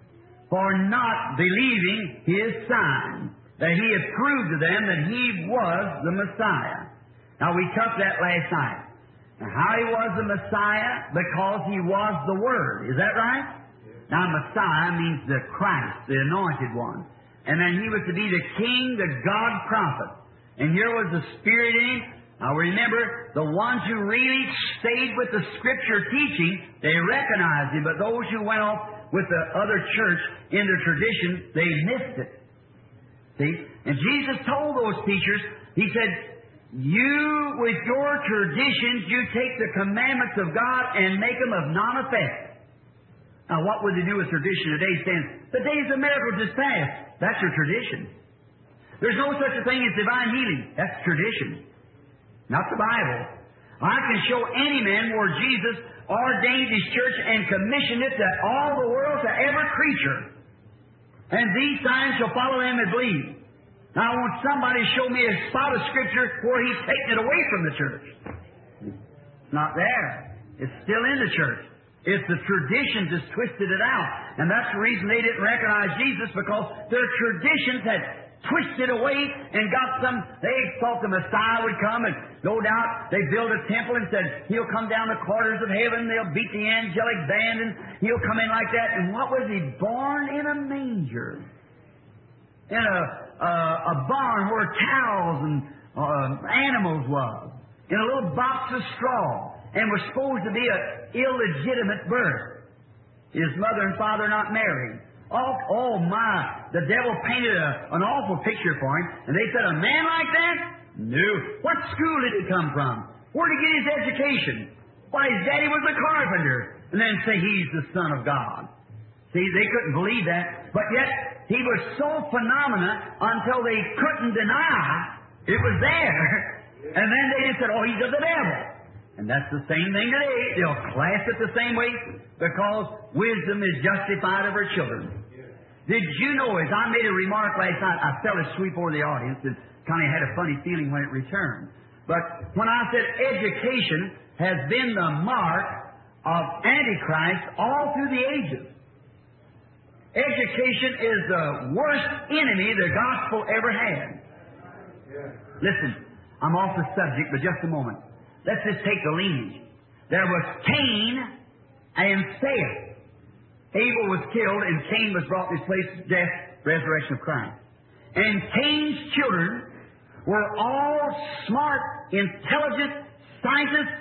Speaker 1: for not believing His sign, that He had proved to them that He was the Messiah. Now, we took that last night. Now, how He was the Messiah? Because He was the Word. Is that right? Now, Messiah means the Christ, the Anointed One. And then He was to be the King, the God prophet. And here was the Spirit in Him. Now remember, the ones who really stayed with the Scripture teaching, they recognized Him. But those who went off with the other church in their tradition, they missed it. See? And Jesus told those teachers, He said, you, with your traditions, you take the commandments of God and make them of non-effect. Now, what would they do with tradition today? Saying, the days of miracles is past. That's your tradition. There's no such a thing as divine healing. That's tradition. Not the Bible. I can show any man where Jesus ordained His church and commissioned it to all the world, to every creature. And these signs shall follow them that believe. Now I want somebody to show me a spot of Scripture where He's taken it away from the church. It's not there. It's still in the church. It's the traditions that's twisted it out. And that's the reason they didn't recognize Jesus, because their traditions had twisted away and got some. They thought the Messiah would come, and no doubt they built a temple and said He'll come down the quarters of heaven, they'll beat the angelic band, and He'll come in like that. And what was He? Born in a manger, in a barn where cows and animals was, in a little box of straw, and was supposed to be an illegitimate birth. His mother and father not married. Oh my! The devil painted an awful picture for him, and they said, a man like that? No. What school did he come from? Where did he get his education? Why, his daddy was a carpenter. And then say he's the Son of God. See, they couldn't believe that. But yet, He was so phenomenal until they couldn't deny it was there. And then they just said, He's of the devil. And that's the same thing today. They'll class it the same way, because wisdom is justified of her children. Did you know, as I made a remark last night, I felt it sweep over the audience and kind of had a funny feeling when it returned. But when I said education has been the mark of Antichrist all through the ages. Education is the worst enemy the gospel ever had. Listen, I'm off the subject, but just a moment. Let's just take the lineage. There was Cain and Seth. Abel was killed, and Cain was brought to his place of death, resurrection of Christ. And Cain's children were all smart, intelligent scientists,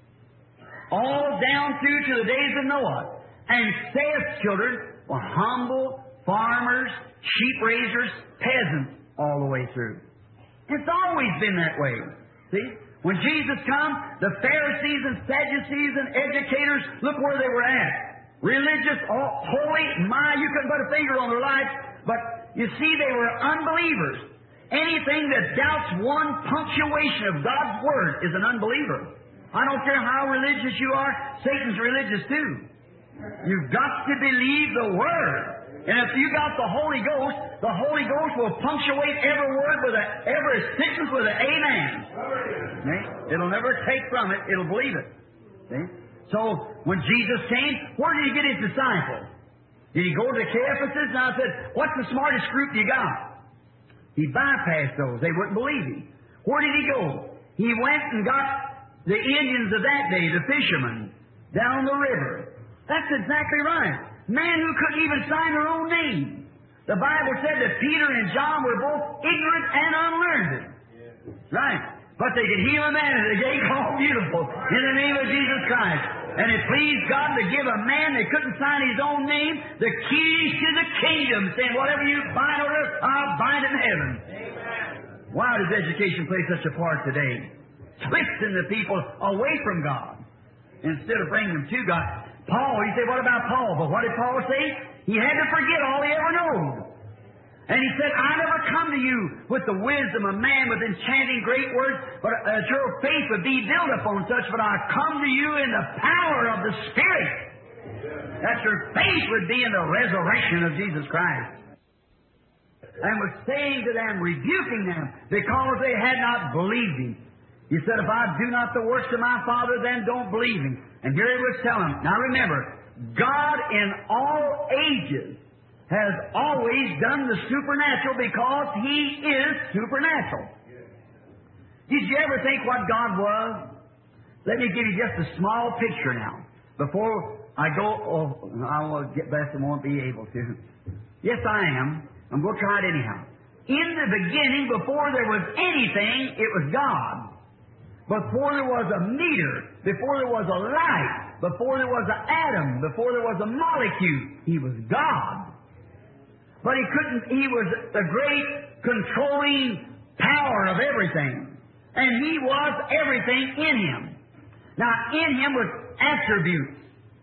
Speaker 1: all down through to the days of Noah. And Seth's children were humble farmers, sheep raisers, peasants, all the way through. It's always been that way. See? When Jesus come, the Pharisees and Sadducees and educators, look where they were at. Religious, holy, you couldn't put a finger on their life, but you see, they were unbelievers. Anything that doubts one punctuation of God's Word is an unbeliever. I don't care how religious you are, Satan's religious too. You've got to believe the Word. And if you got the Holy Ghost will punctuate every word with every sentence with an amen. See? It'll never take from it. It'll believe it. See? So, when Jesus came, where did He get His disciples? Did He go to Caiaphas? And I said, what's the smartest group you got? He bypassed those. They wouldn't believe Him. Where did He go? He went and got the Indians of that day, the fishermen, down the river. That's exactly right. Men who couldn't even sign their own name. The Bible said that Peter and John were both ignorant and unlearned. Right. But they could heal a man at the gate called Beautiful in the name of Jesus Christ. And it pleased God to give a man that couldn't sign his own name the keys to the kingdom, saying, whatever you bind on earth, I'll bind in heaven. Amen. Why does education play such a part today? Twisting the people away from God instead of bringing them to God. Paul, you say, what about Paul? But what did Paul say? He had to forget all he ever knew. And he said, I never come to you with the wisdom of man, with enchanting great words, but that your faith would be built upon such, but I come to you in the power of the Spirit, that your faith would be in the resurrection of Jesus Christ. And was saying to them, rebuking them, because they had not believed Him. He said, if I do not the works of my Father, then don't believe Him. And here He was telling them. Now remember, God in all ages has always done the supernatural because He is supernatural. Did you ever think what God was? Let me give you just a small picture now. Before I go, I will get best and won't be able to. Yes, I am. I'm going to try it anyhow. In the beginning, before there was anything, it was God. Before there was a meter, before there was a light, before there was an atom, before there was a molecule, He was God. But He was the great controlling power of everything. And He was everything in Him. Now, in Him was attributes.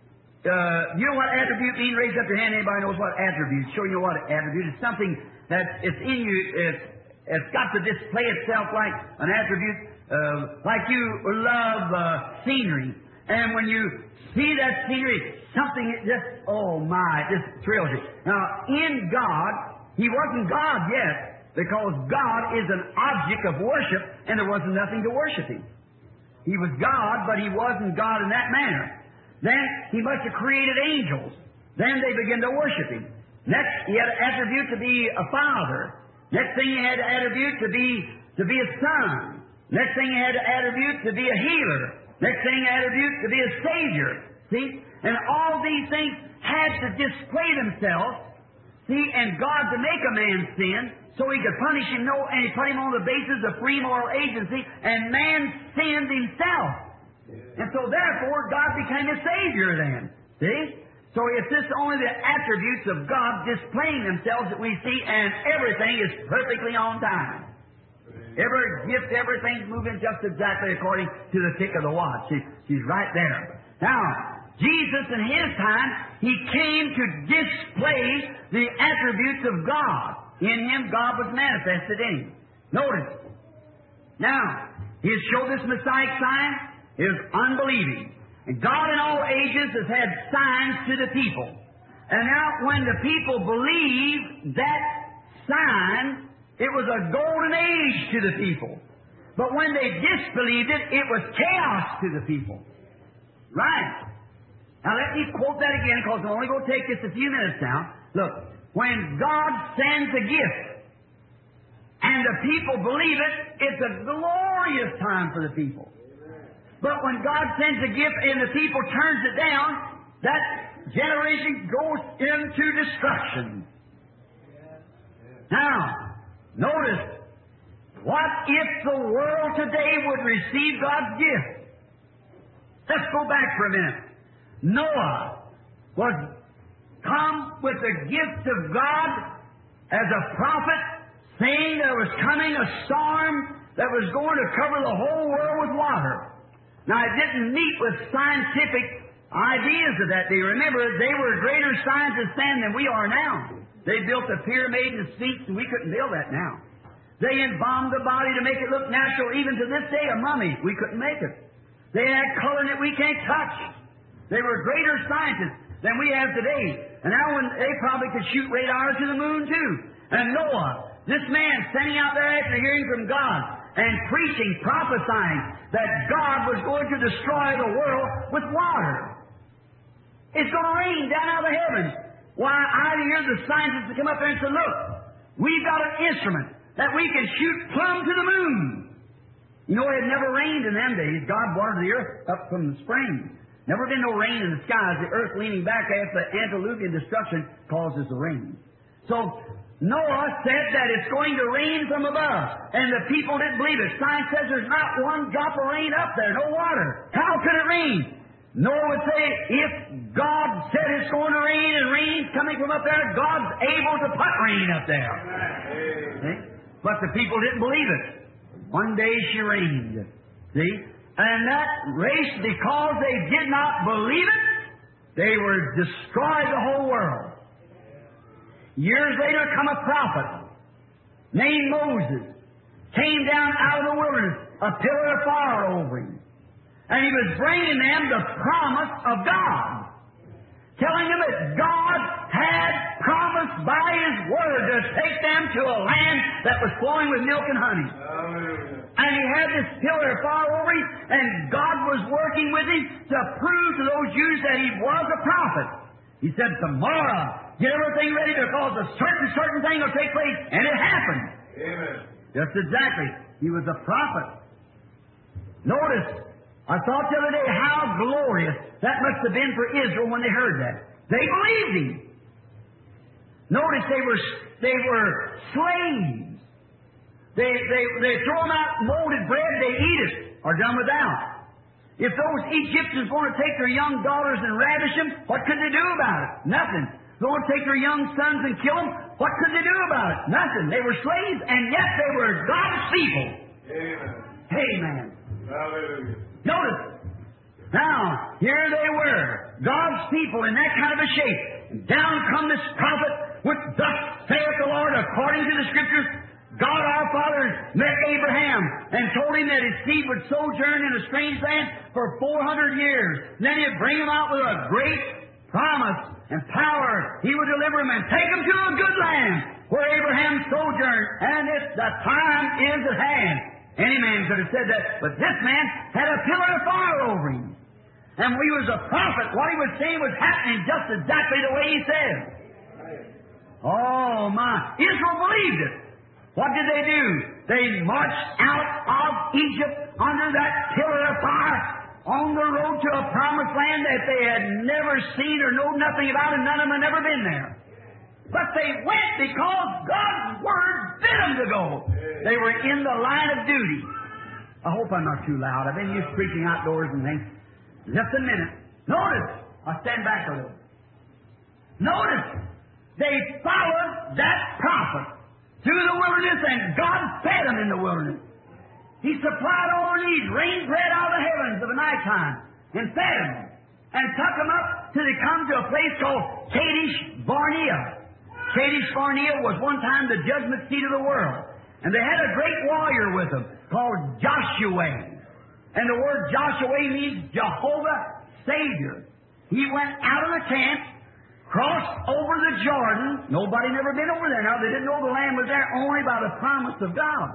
Speaker 1: You know what attribute means? Raise up your hand. Anybody knows what attributes? Show you what attribute is. Something that it's in you. It's got to display itself like an attribute. Like you love scenery, and when you see that scenery, something just, oh my, it just thrills you. Now, in God, He wasn't God yet, because God is an object of worship, and there wasn't nothing to worship Him. He was God, but He wasn't God in that manner. Then He must have created angels. Then they began to worship Him. Next, He had an attribute to be a father. Next thing, He had an attribute to be a son. Next thing, He had an attribute to be a healer. Next thing, attribute to be a savior. See? And all these things had to display themselves. See? And God, to make a man sin, so He could punish him, and He put him on the basis of free moral agency, and man sinned himself. And so therefore, God became a savior then. See? So it's just only the attributes of God displaying themselves that we see, and everything is perfectly on time. Every gift, everything's moving just exactly according to the tick of the watch. She's right there. Now, Jesus in His time, He came to display the attributes of God. In Him, God was manifested in Him. Notice. Now, He has showed this Messiah sign is unbelieving. And God in all ages has had signs to the people. And now, when the people believe that sign, it was a golden age to the people. But when they disbelieved it, it was chaos to the people. Right. Now let me quote that again, because I'm only going to take this a few minutes now. Look, when God sends a gift, and the people believe it, it's a glorious time for the people. But when God sends a gift and the people turns it down, that generation goes into destruction. Now, notice, what if the world today would receive God's gift? Let's go back for a minute. Noah was come with the gift of God as a prophet, saying there was coming a storm that was going to cover the whole world with water. Now, it didn't meet with scientific ideas of that day. Remember, they were greater scientists then than we are now. They built the pyramid and the Sphinx, and we couldn't build that now. They embalmed the body to make it look natural. Even to this day, a mummy, we couldn't make it. They had color that we can't touch. They were greater scientists than we have today. And now they probably could shoot radar to the moon too. And Noah, this man standing out there after hearing from God and preaching, prophesying that God was going to destroy the world with water. It's going to rain down out of the heavens. Why, I hear the scientists come up there and say, look, we've got an instrument that we can shoot plumb to the moon. You know, it had never rained in them days. God watered the earth up from the springs. Never been no rain in the skies. The earth leaning back after the antediluvian destruction causes the rain. So Noah said that it's going to rain from above, and the people didn't believe it. Science says there's not one drop of rain up there, no water. How could it rain? Noah would say, if God said it's going to rain and rain's coming from up there, God's able to put rain up there. See? But the people didn't believe it. One day she rained. See? And that race, because they did not believe it, they were destroyed the whole world. Years later come a prophet named Moses. Came down out of the wilderness, a pillar of fire over him. And he was bringing them the promise of God. Telling them that God had promised by His Word to take them to a land that was flowing with milk and honey. And he had this pillar of fire over him, and God was working with him to prove to those Jews that he was a prophet. He said, tomorrow, get everything ready because a certain thing will take place. And it happened. Amen. Just exactly. He was a prophet. Notice, I thought the other day how glorious that must have been for Israel when they heard that. They believed him. Notice they were slaves. They throw them out molded bread, they eat it, or done without. If those Egyptians want to take their young daughters and ravish them, what could they do about it? Nothing. If they want to take their young sons and kill them, what could they do about it? Nothing. They were slaves, and yet they were God's people. Amen. Amen. Hallelujah. Notice. Now, here they were, God's people in that kind of a shape. And down come this prophet with, thus saith the Lord, according to the Scriptures, God our fathers met Abraham and told him that his seed would sojourn in a strange land for 400 years. And then he'd bring them out with a great promise and power. He would deliver them and take them to a good land where Abraham sojourned. And the time is at hand. Any man could have said that, but this man had a pillar of fire over him. And when he was a prophet, what he was saying was happening just exactly the way he said. Oh my! Israel believed it. What did they do? They marched out of Egypt under that pillar of fire on the road to a promised land that they had never seen or known nothing about, and none of them had never been there. But they went because God's Word bid them to go. They were in the line of duty. I hope I'm not too loud. I've been used to preaching outdoors and things. Just a minute. Notice. I'll stand back a little. Notice. They followed that prophet through the wilderness, and God fed them in the wilderness. He supplied all their needs, rained bread out of the heavens of the nighttime, and fed them, and took them up till they come to a place called Kadesh Barnea. Kadesh Barnea was one time the judgment seat of the world. And they had a great warrior with them called Joshua. And the word Joshua means Jehovah Savior. He went out of the camp, crossed over the Jordan. Nobody never been over there. Now, they didn't know the land was there only by the promise of God.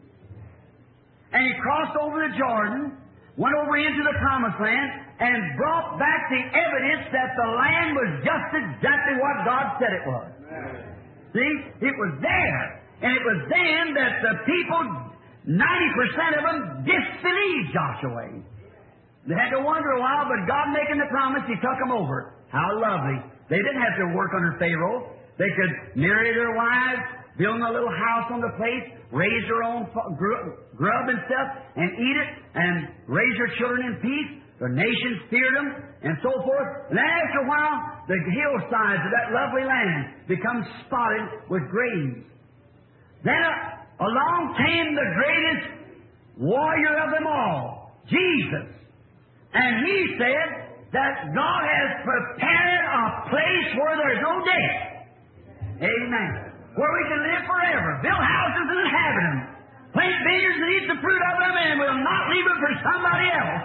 Speaker 1: And he crossed over the Jordan, went over into the promised land, and brought back the evidence that the land was just exactly what God said it was. See? It was there. And it was then that the people, 90% of them, disbelieved Joshua. They had to wonder a while, but God making the promise, He took them over. How lovely. They didn't have to work under Pharaoh. They could marry their wives, build a little house on the place, raise their own grub and stuff, and eat it, and raise their children in peace. The nations feared them, and so forth. And then after a while, the hillsides of that lovely land become spotted with graves. Then along came the greatest warrior of them all, Jesus. And He said that God has prepared a place where there's no death. Amen. Where we can live forever, build houses and inhabit them, plant vineyards and eat the fruit of them and will not leave it for somebody else.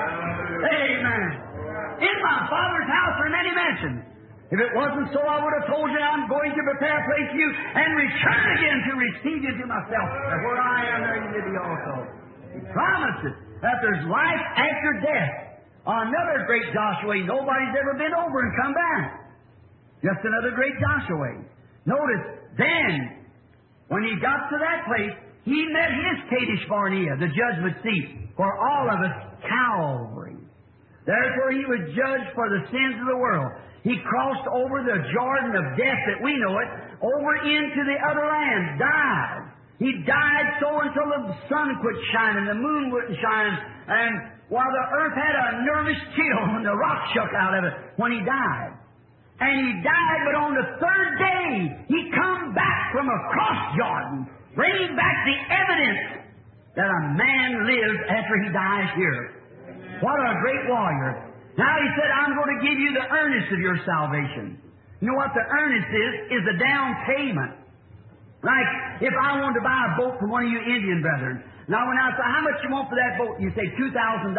Speaker 1: Amen. In my Father's house are many mansions. If it wasn't so, I would have told you I'm going to prepare a place for you and return again to receive you to myself. And where I am, there you may be also. He promises that there's life after death. Another great Joshua nobody's ever been over and come back. Just another great Joshua. Notice, then, when he got to that place, he met his Kadesh Barnea, the judgment seat, for all of us, Calvary. Therefore he was judged for the sins of the world. He crossed over the Jordan of death that we know it, over into the other land, died. He died so until the sun quit shining, the moon wouldn't shine, and while the earth had a nervous chill and the rock shook out of it when he died. And he died, but on the third day, he come back from across Jordan, bringing back the evidence that a man lives after he dies here. What a great warrior. Now he said, I'm going to give you the earnest of your salvation. You know what the earnest is a down payment. Like, if I wanted to buy a boat from one of you Indian brethren, and I went out and said, how much you want for that boat? You say, $2,000.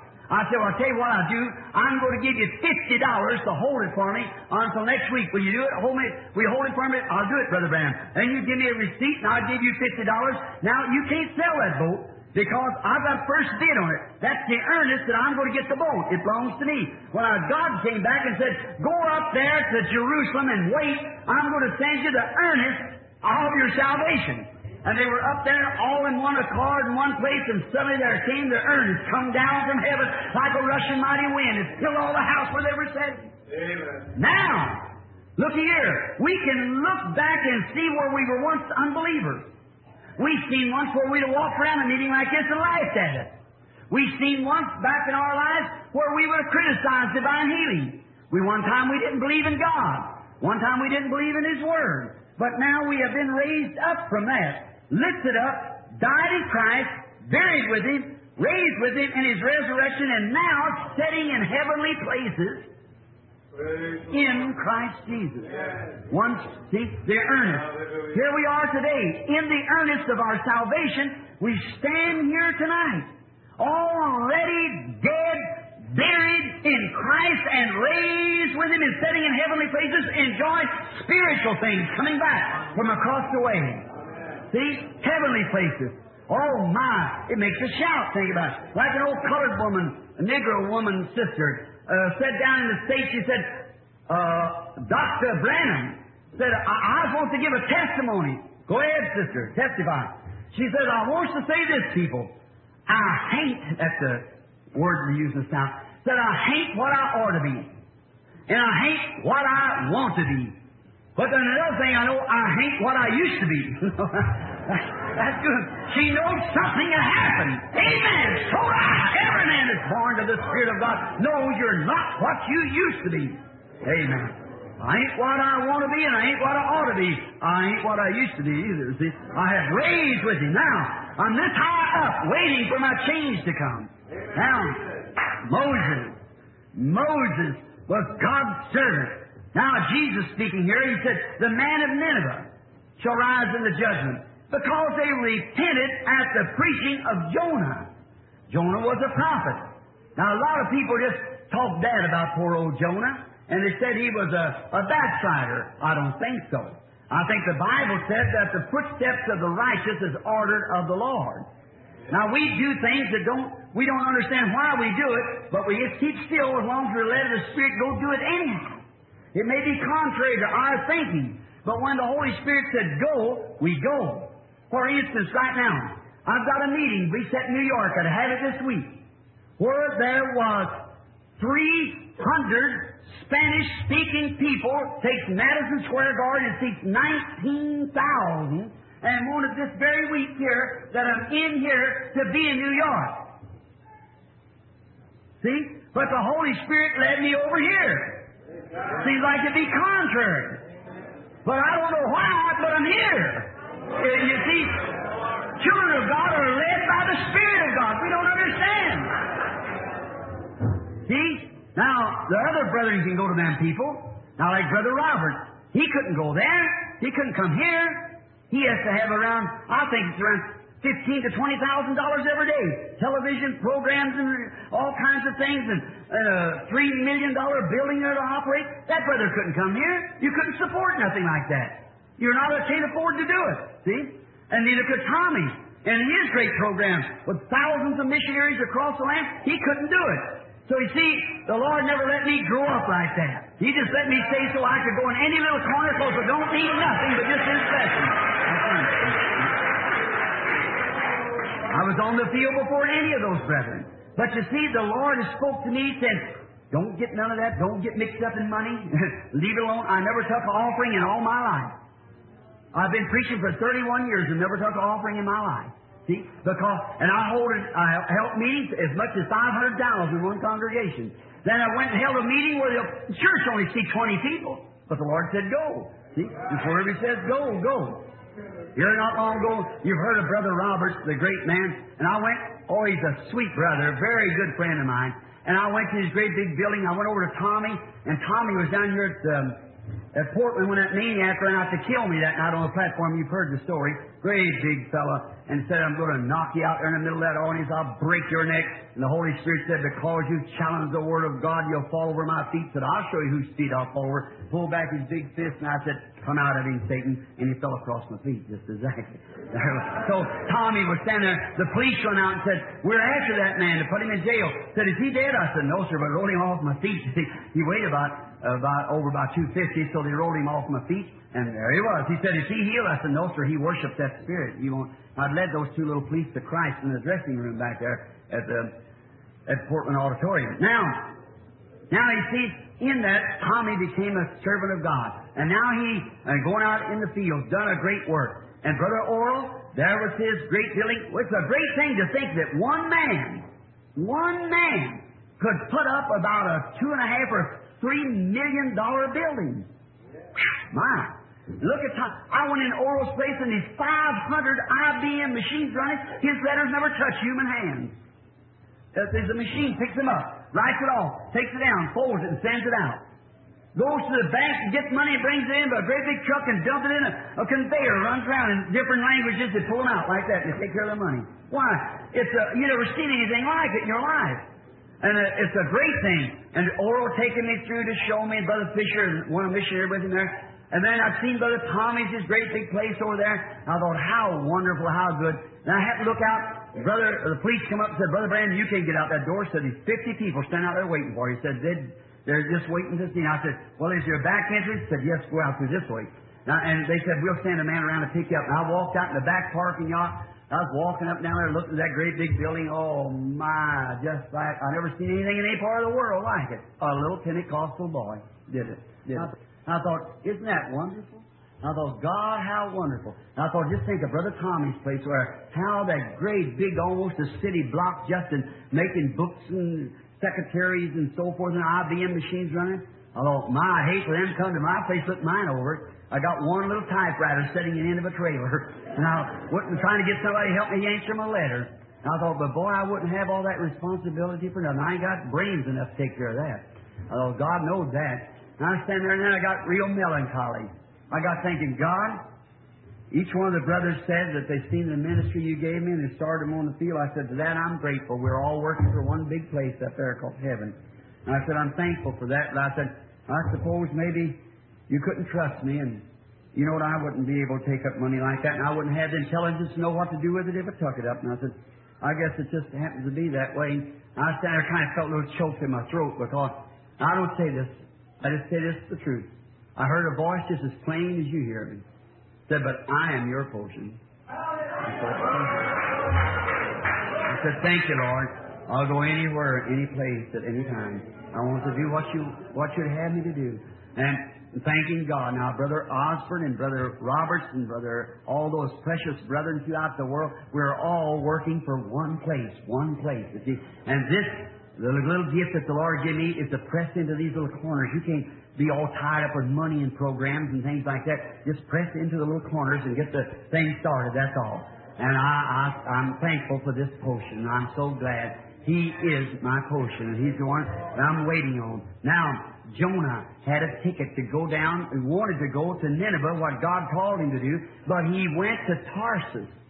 Speaker 1: I said, well, I'll tell you what I'll do. I'm going to give you $50 to hold it for me until next week. Will you do it? Will you hold it for me? I'll do it, Brother Branham. And you give me a receipt, and I'll give you $50. Now, you can't sell that boat because I've got first bid on it. That's the earnest that I'm going to get the boat. It belongs to me. Well, God came back and said, go up there to Jerusalem and wait. I'm going to send you the earnest of your salvation. And they were up there all in one accord in one place, and suddenly there came the earnest come down from heaven like a rushing mighty wind and filled all the house where they were sitting. Amen. Now, look here. We can look back and see where we were once unbelievers. We've seen once where we'd have walked around a meeting like this and laughed at it. We've seen once back in our lives where we would have criticized divine healing. One time we didn't believe in God. One time we didn't believe in His Word. But now we have been raised up from that, lifted up, died in Christ, buried with Him, raised with Him in His resurrection, and now sitting in heavenly places in Christ Jesus. Once, see, the earnest. Here we are today, in the earnest of our salvation. We stand here tonight, already dead, buried in Christ, and raised with Him and sitting in heavenly places, enjoying spiritual things coming back from across the way. See? Heavenly places. Oh my! It makes us shout, think about it. Like an old colored woman, a Negro woman sister, said down in the States, she said, Dr. Branham said, I want to give a testimony. Go ahead, sister, testify. She said, I want to say this, people. I hate, that's the word we use this now, said I hate what I ought to be. And I hate what I want to be. But then another thing I know, I hate what I used to be. That's good. She knows something had happened. Amen. So every man that's born to the Spirit of God knows you're not what you used to be. Amen. I ain't what I want to be, and I ain't what I ought to be. I ain't what I used to be either. See, I have raised with Him. Now, I'm this high up, waiting for my change to come. Now, Moses was God's servant. Now, Jesus speaking here, He said, the man of Nineveh shall rise in the judgment, because they repented at the preaching of Jonah. Jonah was a prophet. Now, a lot of people just talk bad about poor old Jonah, and they said he was a backslider. I don't think so. I think the Bible said that the footsteps of the righteous is ordered of the Lord. Now, we do things that we don't understand why we do it, but we just keep still as long as we're led of the Spirit, go do it anyhow. It may be contrary to our thinking, but when the Holy Spirit said go, we go. For instance, right now, I've got a meeting we set in New York. I'd have it this week, where there was 300 Spanish-speaking people, takes Madison Square Garden and seats 19,000, and wanted this very week here that I'm in here to be in New York. See? But the Holy Spirit led me over here. Seems like it'd be contrary. But I don't know why, but I'm here. You see, children of God are led by the Spirit of God. We don't understand. See? Now, the other brethren can go to them people. Now, like Brother Robert, he couldn't go there. He couldn't come here. He has to have around, I think it's around $15,000 to $20,000 every day. Television programs and all kinds of things, and a $3 million building there to operate. That brother couldn't come here. You couldn't support nothing like that. You're not can't afford to do it. See? And neither could Tommy. And his great program with thousands of missionaries across the land, he couldn't do it. So you see, the Lord never let me grow up like that. He just let me stay so I could go in any little corner because I don't need nothing but just His blessing. I was on the field before any of those brethren. But you see, the Lord has spoke to me, said, don't get none of that. Don't get mixed up in money. Leave it alone. I never took an offering in all my life. I've been preaching for 31 years and never took an offering in my life. See? And I held meetings as much as 500 in one congregation. Then I went and held a meeting where the church only see 20 people. But the Lord said, go. See? And wherever He says, go, go. Here not long ago, you've heard of Brother Roberts, the great man. And I went, he's a sweet brother, a very good friend of mine. And I went to his great big building. I went over to Tommy, and Tommy was down here at Portland when that maniac ran out to kill me that night on the platform. You've heard the story. Great big fella. And said, I'm going to knock you out there in the middle of that audience. I'll break your neck. And the Holy Spirit said, because you challenged the Word of God, you'll fall over my feet. Said, I'll show you whose feet I'll fall over. Pulled back his big fist, and I said, come out of him, Satan. And he fell across my feet, just exactly. So Tommy was standing there. The police run out and said, we're after that man to put him in jail. Said, is he dead? I said, no, sir, but rolled him off my feet. He weighed about 250, so they rolled him off my feet. And there he was. He said, is he healed? I said, no, sir, he worships that spirit. I'd led those two little police to Christ in the dressing room back there at Portland Auditorium. Now you see, in that, Tommy became a servant of God. And now he, going out in the field, done a great work. And Brother Oral, there was his great building. It's a great thing to think that one man could put up about a $2.5 or $3 million building. My. Look at Tom. I went in Oral's place and these 500 IBM machines running. His letters never touch human hands. There's a machine, picks them up, writes it off, takes it down, folds it, and sends it out. Goes to the bank and gets money and brings it in by a great big truck and dumps it in a conveyor, runs around in different languages. They pull them out like that and they take care of the money. Why? You never seen anything like it in your life. And it's a great thing. And Oral taking me through to show me, Brother Fisher and one missionary with him there. And then I've seen Brother Tommy's, his great big place over there. I thought, how wonderful, how good. And I had to look out. The police come up and said, Brother Brandon, you can't get out that door. Said, there's 50 people standing out there waiting for you. He said, they're just waiting to see. And I said, well, is there a back entrance? He said, yes, go out through this way. And they said, we'll send a man around to pick you up. And I walked out in the back parking lot. I was walking up down there looking at that great big building. Oh, my, just like I never seen anything in any part of the world like it. A little Pentecostal boy did it. I thought, isn't that wonderful? I thought, God, how wonderful. And I thought, just think of Brother Tommy's place where how that great big, almost a city block just in making books and secretaries and so forth and IBM machines running. I thought, I hate for them to come to my place, look mine over. I got one little typewriter sitting in the end of a trailer. And I wasn't trying to get somebody to help me answer my letters. And I thought, but boy, I wouldn't have all that responsibility for nothing. I ain't got brains enough to take care of that. I thought, God knows that. And I stand there and then I got real melancholy. I got thinking, God, each one of the brothers said that they've seen the ministry you gave me and they started them on the field. I said, to that I'm grateful. We're all working for one big place up there called heaven. And I said, I'm thankful for that. And I said, I suppose maybe you couldn't trust me, and you know what, I wouldn't be able to take up money like that, and I wouldn't have the intelligence to know what to do with it if I took it up. And I said, I guess it just happens to be that way. And I stand there kind of felt a little choked in my throat because I don't say this. I just say this the truth. I heard a voice just as plain as you hear me. Said, but I am your portion. I said, thank you, Lord. I'll go anywhere, any place, at any time. I want to do what you'd have me to do. And thanking God. Now, Brother Osborne and Brother Roberts and all those precious brethren throughout the world, we're all working for one place, you see. And the little gift that the Lord gave me is to press into these little corners. You can't be all tied up with money and programs and things like that. Just press into the little corners and get the thing started, that's all. And I'm thankful for this potion. I'm so glad. He is my potion, and He's the one that I'm waiting on. Now, Jonah had a ticket to go down. He wanted to go to Nineveh, what God called him to do, but he went to Tarsus.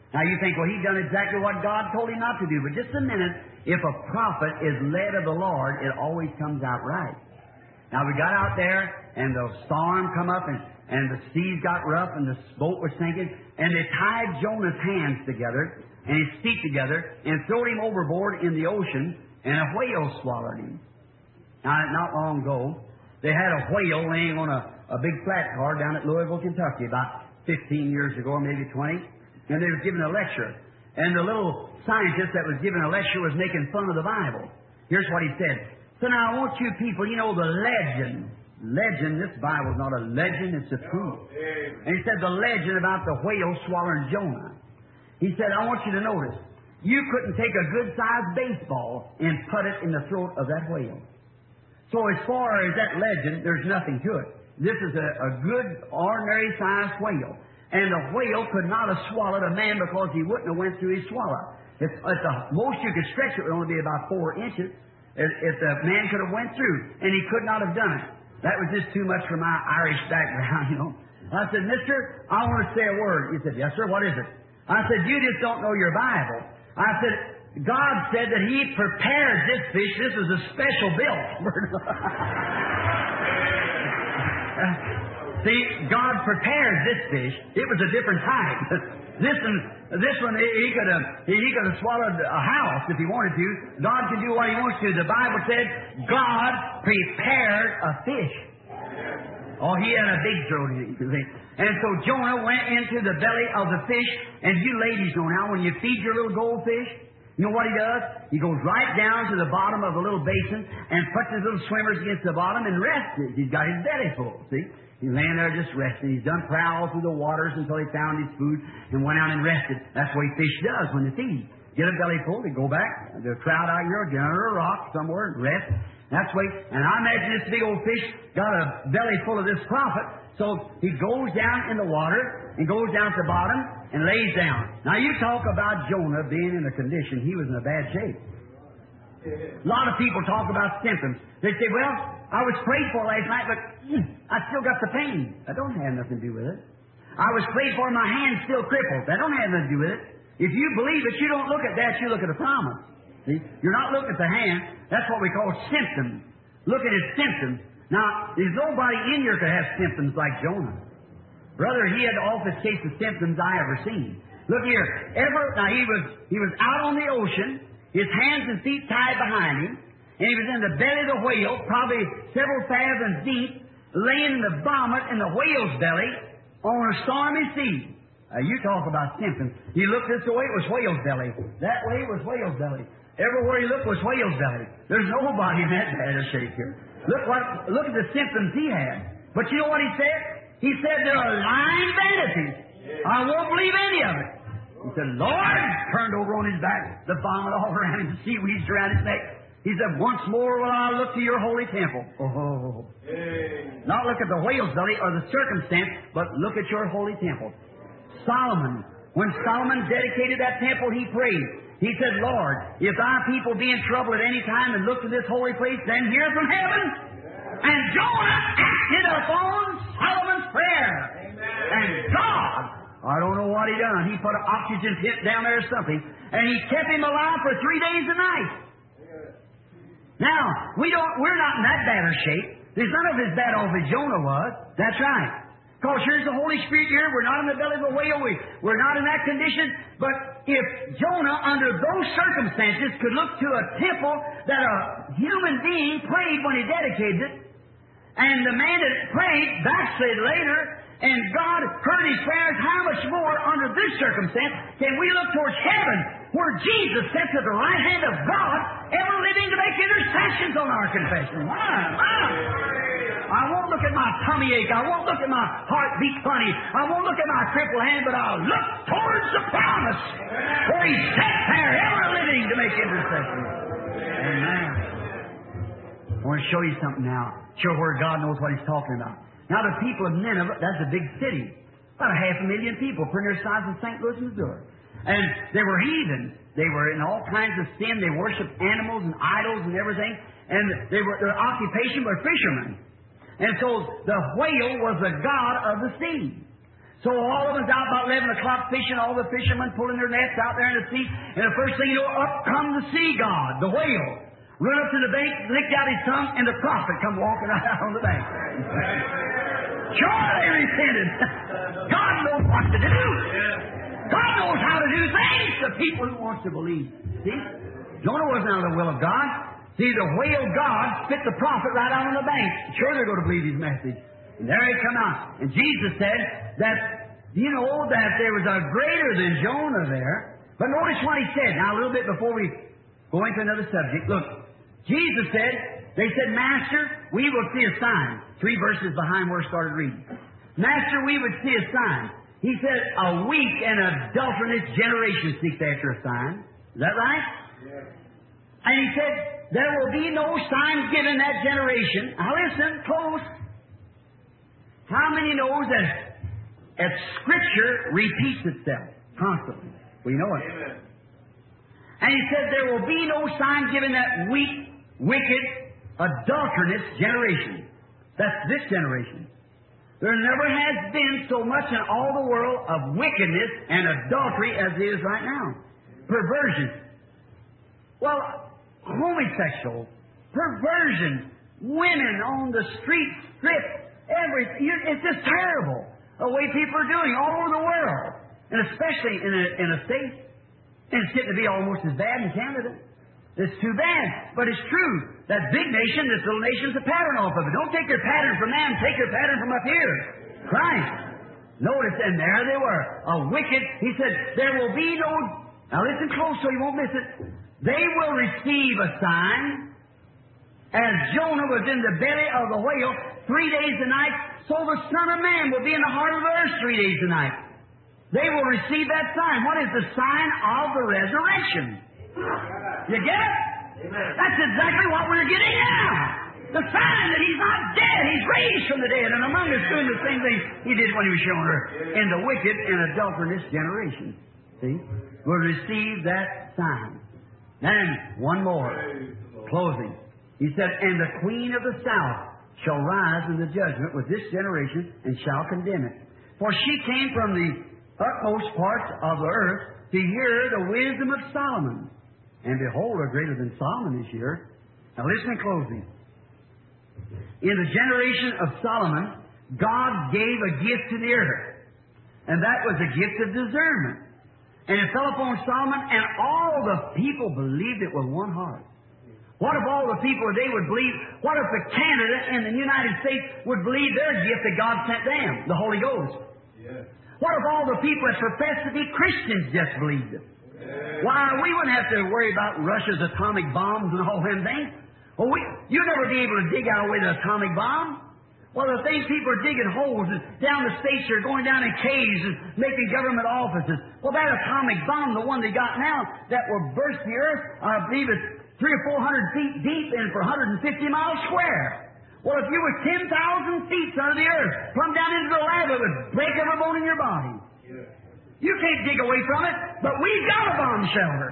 Speaker 1: Now you think, well, he done exactly what God told him not to do. But just a minute, if a prophet is led of the Lord, it always comes out right. Now we got out there, and the storm come up, and the seas got rough, and the boat was sinking, and they tied Jonah's hands together and his feet together and throwed him overboard in the ocean, and a whale swallowed him. Now, not long ago, they had a whale laying on a big flat car down at Louisville, Kentucky, about 15 years ago, or maybe 20, and they were giving a lecture. And the little scientist that was giving a lecture was making fun of the Bible. Here's what he said. So now I want you people, you know the legend. Legend, this Bible's not a legend, it's the truth. And he said the legend about the whale swallowing Jonah. He said, I want you to notice, you couldn't take a good-sized baseball and put it in the throat of that whale. So as far as that legend, there's nothing to it. This is a good, ordinary-sized whale. And the whale could not have swallowed a man because he wouldn't have went through his swallow. At the most you could stretch it would only be about 4 inches. If the man could have went through, and he could not have done it. That was just too much for my Irish background, you know. I said, Mister, I want to say a word. He said, yes, sir, what is it? I said, you just don't know your Bible. I said, God said that He prepared this fish. This is a special bill. See, God prepared this fish. It was a different type. This one, he could have swallowed a house if he wanted to. God can do what He wants to. The Bible said God prepared a fish. Oh, He had a big throat. And so Jonah went into the belly of the fish. And you ladies know now, when you feed your little goldfish, you know what he does? He goes right down to the bottom of the little basin and puts his little swimmers against the bottom and rests. He's got his belly full, see? He's laying there just resting. He's done prowl through the waters until he found his food and went out and rested. That's what a fish does when they feed. Get a belly full, they go back, they crowd out here, get under a rock somewhere and rest. That's the way. And I imagine this big old fish got a belly full of this prophet. So he goes down in the water and goes down to the bottom and lays down. Now you talk about Jonah being in a condition, he was in a bad shape. A lot of people talk about symptoms. They say, well, I was prayed for last night, but I still got the pain. That don't have nothing to do with it. I was prayed for, my hand's still crippled. That don't have nothing to do with it. If you believe it, you don't look at that, you look at the promise. See? You're not looking at the hand. That's what we call symptoms. Look at his symptoms. Now, there's nobody in here could have symptoms like Jonah. Brother, he had the awfulest case of symptoms I ever seen. Look here. Now, he was out on the ocean, his hands and feet tied behind him, and he was in the belly of the whale, probably several fathoms deep, laying in the vomit in the whale's belly on a stormy sea. You talk about symptoms. He looked this way, it was whale's belly. That way was whale's belly. Everywhere he looked was whale's belly. There's nobody in that bad a shape here. Look at the symptoms he had. But you know what he said? He said they're lying vanities. I won't believe any of it. He said, Lord, turned over on his back, the vomit all around him, the seaweeds around his neck. He said, once more will I look to your holy temple. Oh. Not look at the whale's belly or the circumstance, but look at your holy temple. Solomon, when Solomon dedicated that temple, he prayed. He said, Lord, if thy people be in trouble at any time and look to this holy place, then hear from heaven. And Jonah acted upon Solomon's prayer. And God, I don't know what he done. He put an oxygen pit down there or something, and he kept him alive for 3 days and nights. Now, we're not in that bad a shape. There's none of as bad off as Jonah was. That's right. Because here's the Holy Spirit here. We're not in the belly of a whale. We're not in that condition. But if Jonah, under those circumstances, could look to a temple that a human being prayed when he dedicated it, and the man that prayed backslid later, and God heard his prayers, how much more under this circumstance can we look towards heaven, where Jesus sits at the right hand of God, ever living to make intercessions on our confession? I won't look at my tummy ache. I won't look at my heartbeat funny. I won't look at my crippled hand, but I'll look towards the promise where He sits there, ever living to make intercession. Amen. I want to show you something now. Show where God knows what He's talking about. Now, the people of Nineveh, that's a big city. About 500,000 people, pretty near the size of St. Louis, Missouri. And they were heathens. They were in all kinds of sin. They worshipped animals and idols and everything. And their occupation was fishermen. And so the whale was the god of the sea. So all of us out about 11 o'clock fishing, all the fishermen pulling their nets out there in the sea, and the first thing you know, up come the sea god, the whale. Run up to the bank, licked out his tongue, and the prophet come walking right out on the bank. Sure, they repented. God knows what to do. God knows how to do things to people who want to believe. See? Jonah wasn't out of the will of God. See, the whale God spit the prophet right out on the bank. Sure, they're going to believe his message. And there he come out. And Jesus said that, you know, that there was a greater than Jonah there. But notice what he said. Now, a little bit before we go into another subject. Look, Jesus said, they said, Master, we will see a sign. 3 verses behind where I started reading. Master, we would see a sign. He said, a weak and adulterous generation seeks after a sign. Is that right? Yes. And he said, there will be no sign given that generation. Now listen, close. How many knows that Scripture repeats itself constantly? We know it. Amen. And he said, there will be no sign given that weak, wicked, adulterous generation. That's this generation. There never has been so much in all the world of wickedness and adultery as it is right now. Perversion. Well, homosexual, perversion, women on the street, strip, everything. It's just terrible the way people are doing all over the world, and especially in a state. And it's getting to be almost as bad in Canada. It's too bad, but it's true. That big nation, this little nation's a pattern off of it. Don't take your pattern from them, take your pattern from up here. Christ. Notice, and there they were. A wicked, he said, there will be no, now listen close so you won't miss it. They will receive a sign, as Jonah was in the belly of the whale 3 days and nights, so the Son of Man will be in the heart of the earth 3 days and nights. They will receive that sign. What is the sign of the resurrection? You get it? Amen. That's exactly what we're getting now. The sign that He's not dead. He's raised from the dead. And among us doing the same thing He did when He was shown her. In the wicked and adulterous generation. See? Will receive that sign. And one more. Closing. He said, and the queen of the south shall rise in the judgment with this generation and shall condemn it. For she came from the utmost parts of the earth to hear the wisdom of Solomon. And behold, a greater than Solomon is here. Now listen in closing. In the generation of Solomon, God gave a gift to the earth. And that was a gift of discernment. And it fell upon Solomon, and all the people believed it with one heart. What if all the people today would believe? What if the Canada and the United States would believe their gift that God sent them, the Holy Ghost? Yes. What if all the people that profess to be Christians just believed it? Why, we wouldn't have to worry about Russia's atomic bombs and all them things. Well, you'd never be able to dig our way to an atomic bomb. Well, the things people are digging holes and down the states are going down in caves and making government offices. Well, that atomic bomb, the one they got now, that will burst the earth, I believe it's 300 or 400 feet deep and for 150 miles square. Well, if you were 10,000 feet under the earth, plumb down into the lava, it would break every bone in your body. You can't dig away from it, but we've got a bomb shelter.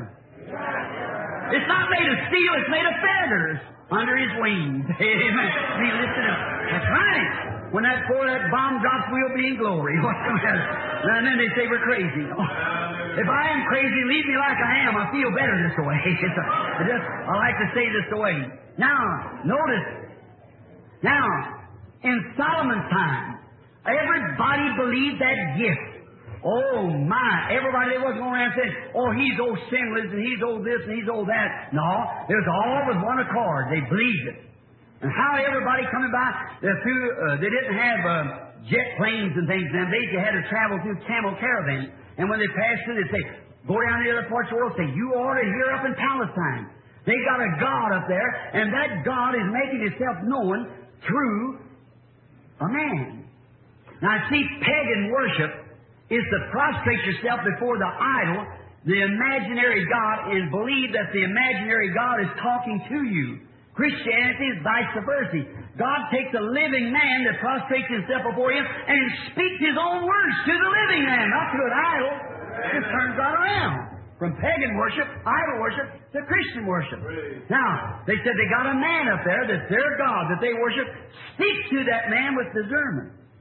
Speaker 1: It's not made of steel, it's made of feathers under His wings. Amen. He lifted it. That's right. When that bomb drops, we'll be in glory. What's the matter? And then they say we're crazy. If I am crazy, leave me like I am. I feel better this way. I like to say this way. Now, notice. Now, in Solomon's time, everybody believed that gift. Oh my, everybody that wasn't going around saying, oh, he's old sinless and he's old this and he's old that. No, it was all with one accord. They believed it. And how everybody coming by, they didn't have jet planes and things then. They had to travel through camel caravans. And when they passed through, they'd say, go down to the other parts of the world, say, you ought to hear up in Palestine. They got a God up there, and that God is making Himself known through a man. Now, see, pagan worship is to prostrate yourself before the idol, the imaginary God, and believe that the imaginary God is talking to you. Christianity is vice versa. God takes a living man that prostrates himself before Him and speaks His own words to the living man, not to an idol. It just turns right around. From pagan worship, idol worship, to Christian worship. Now, they said they got a man up there that's their God that they worship. Speak to that man with discernment.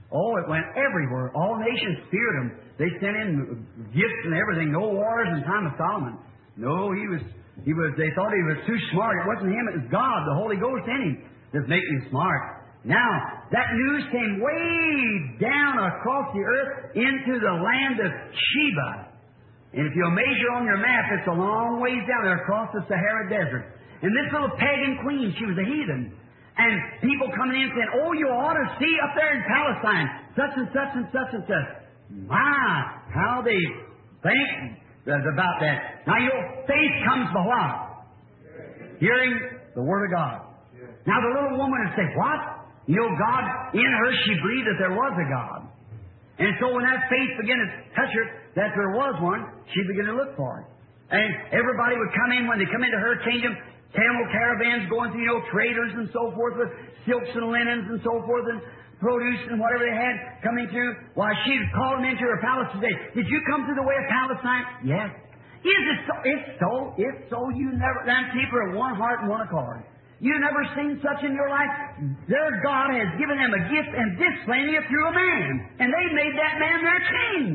Speaker 1: Oh, it went everywhere. All nations feared him. They sent in gifts and everything. No wars in the time of Solomon. No, they thought he was too smart. It wasn't him, it was God, the Holy Ghost in him, that's making him smart. Now, that news came way down across the earth into the land of Sheba. And if you'll measure on your map, it's a long ways down there across the Sahara Desert. And this little pagan queen, she was a heathen. And people coming in saying, oh, you ought to see up there in Palestine, such and such and such and such. My, how they think about that. Now, your faith comes by what? Hearing the Word of God. Now, the little woman would say, what? You know, God, in her, she believed that there was a God. And so when that faith began to touch her, that there was one, she began to look for it. And everybody would come in, when they come into her kingdom, camel caravans going through, traders and so forth with silks and linens and so forth and produce and whatever they had coming through. Why, she'd call them into her palace and say, did you come through the way of Palestine? Yes. Is it so? It's so. It's so. You never, them people are one heart and one accord. You never seen such in your life. Their God has given them a gift and displaying it through a man. And they made that man their king.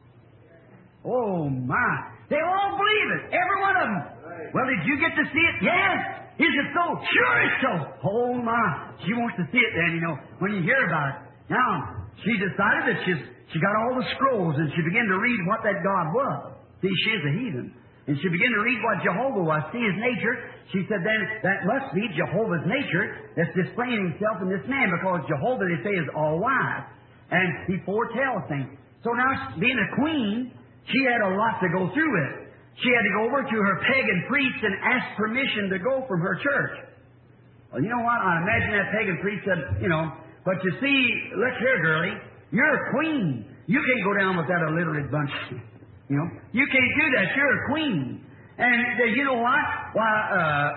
Speaker 1: Oh, my. They all believe it. Every one of them. Well, did you get to see it? Yes. Is it so? Sure it's so. Oh, my. She wants to see it then, when you hear about it. Now, she decided that she got all the scrolls and she began to read what that God was. See, she is a heathen. And she began to read what Jehovah was, see His nature. She said, then that must be Jehovah's nature that's displaying Himself in this man, because Jehovah, they say, is all-wise. And He foretells things. So now, being a queen, she had a lot to go through with. She had to go over to her pagan priest and ask permission to go from her church. Well, you know what? I imagine that pagan priest said, but you see, look here, girlie, you're a queen. You can't go down with that illiterate bunch. You can't do that. You're a queen. And you know what? Why,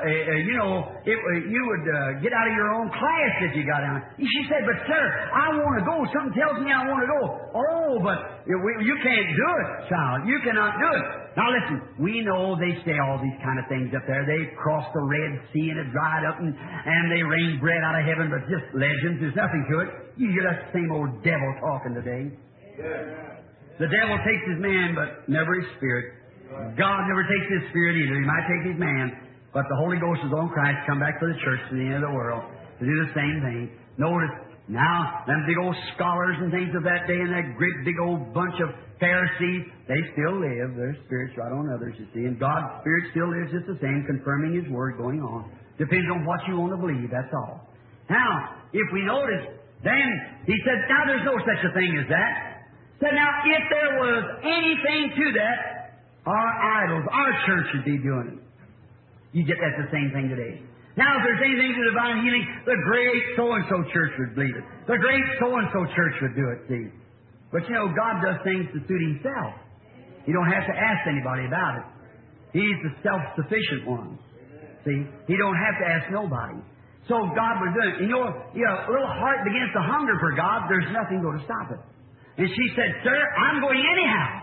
Speaker 1: you would get out of your own class if you got out. She said, but sir, I want to go. Something tells me I want to go. Oh, but you can't do it, child. You cannot do it. Now listen, we know they say all these kind of things up there. They crossed the Red Sea and it dried up and they rained bread out of heaven, but just legends. There's nothing to it. You hear that same old devil talking today. Yeah. The devil takes his man, but never his spirit. God never takes his spirit either. He might take his man, but the Holy Ghost is on Christ, come back for the church to the end of the world to do the same thing. Notice, now, them big old scholars and things of that day and that great big old bunch of Pharisees, they still live. Their spirits right on others, you see. And God's Spirit still lives just the same, confirming His Word going on. Depends on what you want to believe, that's all. Now, if we notice, then He said, now there's no such a thing as that. So now, if there was anything to that, our idols, our church should be doing it. You get that the same thing today. Now, if there's anything to divine healing, the great so-and-so church would believe it. The great so-and-so church would do it, see. But God does things to suit Himself. You don't have to ask anybody about it. He's the self-sufficient one. See? He don't have to ask nobody. So God was doing it. A little heart begins to hunger for God, there's nothing going to stop it. And she said, sir, I'm going anyhow.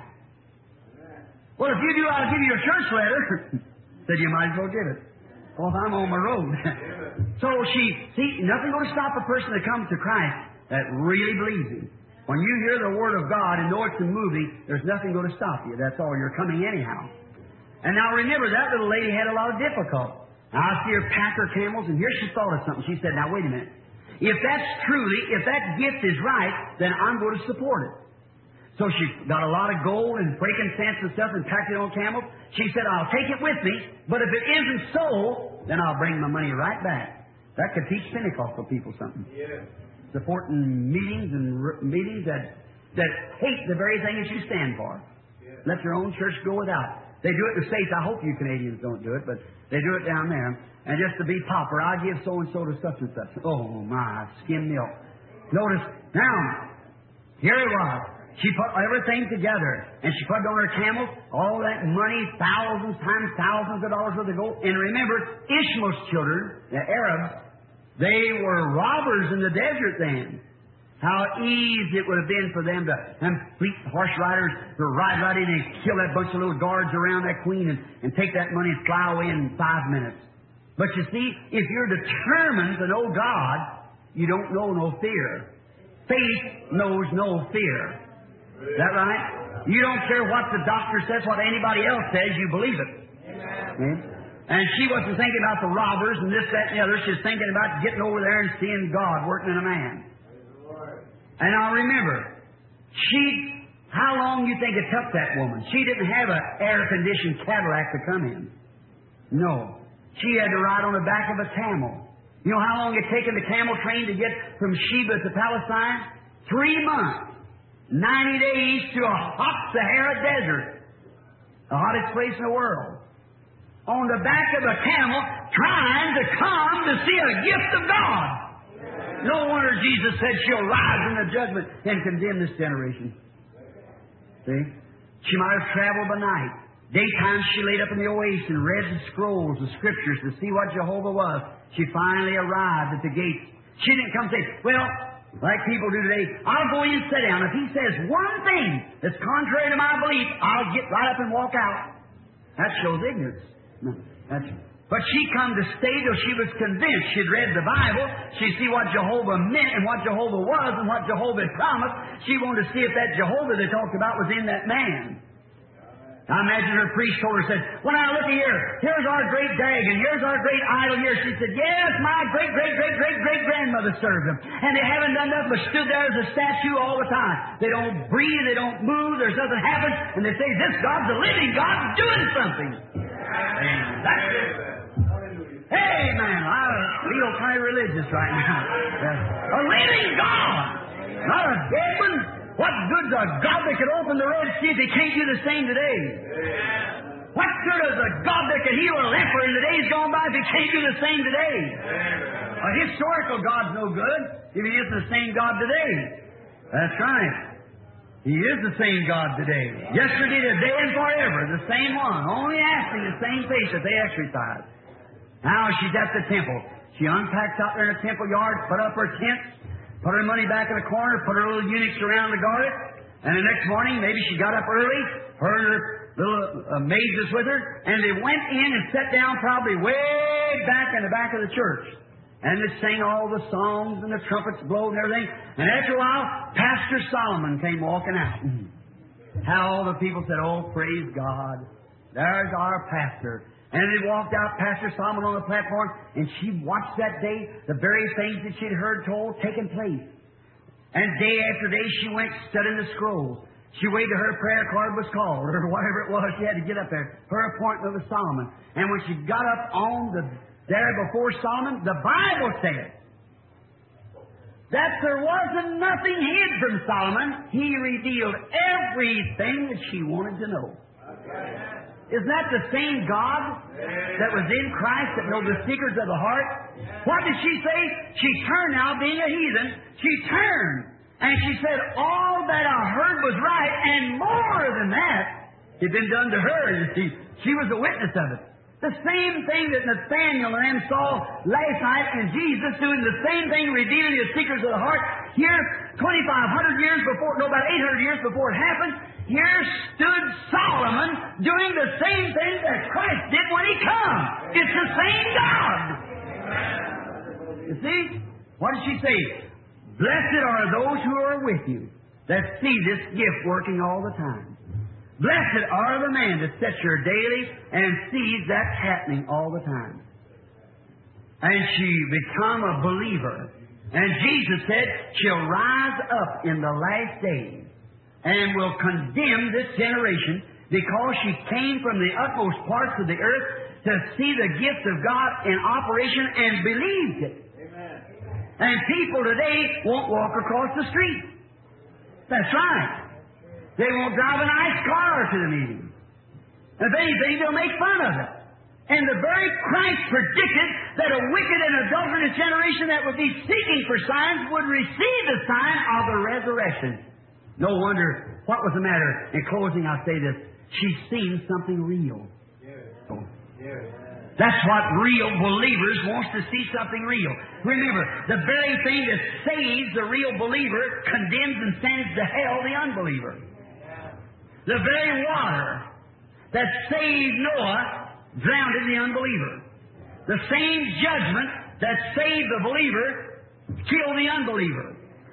Speaker 1: Well, if you do, I'll give you your church letter. Said, you might as well give it. Well, if I'm on my road. So nothing going to stop a person that comes to Christ that really believes Him. When you hear the Word of God and know it's a movie, there's nothing going to stop you. That's all. You're coming anyhow. And now remember, that little lady had a lot of difficulty. Now I see her pack her camels, and here she thought of something. She said, now wait a minute. If that gift is right, then I'm going to support it. So she got a lot of gold and frankincense and stuff and packed it on camels. She said, I'll take it with me, but if it isn't so, then I'll bring my money right back. That could teach Pentecostal people something. Yeah. Supporting meetings that hate the very thing that you stand for. Yeah. Let your own church go without. They do it in the States. I hope you Canadians don't do it, but they do it down there. And just to be pauper, I give so-and-so to such and such. Oh, my, skim milk. Notice, now, here it was. She put everything together, and she put on her camels all that money, thousands times thousands of dollars worth of gold. And remember, Ishmael's children, the Arabs, they were robbers in the desert then. How easy it would have been for them to, fleet horse riders, to ride right in and kill that bunch of little guards around that queen and take that money and fly away in 5 minutes. But you see, if you're determined to know God, you don't know no fear. Faith knows no fear. Is that right? You don't care what the doctor says, what anybody else says, you believe it. Amen. And she wasn't thinking about the robbers and this, that, and the other. She was thinking about getting over there and seeing God working in a man. And now remember, how long you think it took that woman? She didn't have an air-conditioned Cadillac to come in. No. She had to ride on the back of a camel. You know how long it taken the camel train to get from Sheba to Palestine? 3 months. 90 days to a hot Sahara desert. The hottest place in the world. On the back of a camel, trying to come to see a gift of God. No wonder Jesus said she'll rise in the judgment and condemn this generation. See? She might have traveled by night. Daytime she laid up in the oasis and read the scrolls, the scriptures, to see what Jehovah was. She finally arrived at the gates. She didn't come say, well, like people do today, I'll go in and sit down. If he says one thing that's contrary to my belief, I'll get right up and walk out. That shows ignorance. No, but she come to stay till she was convinced. She'd read the Bible. She'd see what Jehovah meant and what Jehovah was and what Jehovah had promised. She wanted to see if that Jehovah they talked about was in that man. I imagine her priest told her, said, well, now look here. Here's our great Dagon. Here's our great idol here. She said, yes, my great-great-great-great-great-grandmother served him. And they haven't done nothing but stood there as a statue all the time. They don't breathe. They don't move. There's nothing happens. And they say, this God's a living God doing something. That's it. Hey, man, I feel kind of religious right now. A living God, not a dead one. What good's a God that could open the Red Sea if He can't do the same today? What good is a God that could heal a leper in the days gone by if He can't do the same today? A historical God's no good if He isn't the same God today. That's right. He is the same God today. Yesterday, today, and forever. The same one. Only asking the same faith that they exercise. Now she's at the temple. She unpacks out there in the temple yard, put up her tent, put her money back in the corner, put her little eunuchs around to guard it. And the next morning, maybe she got up early, her and her little maids was with her, and they went in and sat down probably way back in the back of the church. And they sang all the songs and the trumpets blowed and everything. And after a while, Pastor Solomon came walking out. How all the people said, oh, praise God. There's our pastor. And they walked out, Pastor Solomon on the platform, and she watched that day the very things that she'd heard told taking place. And day after day she went studying the scrolls. She waited till her prayer card was called, or whatever it was. She had to get up there. Her appointment with Solomon. And when she got up there before Solomon, the Bible said that there wasn't nothing hid from Solomon. He revealed everything that she wanted to know. Isn't that the same God that was in Christ that knows the secrets of the heart? What did she say? She turned now, being a heathen. She turned. And she said, all that I heard was right, and more than that had been done to her. You see, she was a witness of it. The same thing that Nathaniel and them saw last night, and Jesus doing the same thing, revealing the secrets of the heart. Here, 2,500 years before, no, about 800 years before it happened, here stood Solomon doing the same thing that Christ did when He come. It's the same God. You see? What did she say? Blessed are those who are with you that see this gift working all the time. Blessed are the man that sits here daily and sees that happening all the time. And she become a believer. And Jesus said she'll rise up in the last days and will condemn this generation because she came from the utmost parts of the earth to see the gift of God in operation and believed it. Amen. And people today won't walk across the street. That's right. They won't drive a nice car to the meeting. If anything, they'll make fun of it. And the very Christ predicted that a wicked and adulterous generation that would be seeking for signs would receive the sign of the resurrection. No wonder. What was the matter? In closing, I'll say this. She's seen something real. That's what real believers wants to see, something real. Remember, the very thing that saves the real believer condemns and sends to hell the unbeliever. The very water that saved Noah drowned the unbeliever. The same judgment that saved the believer killed the unbeliever.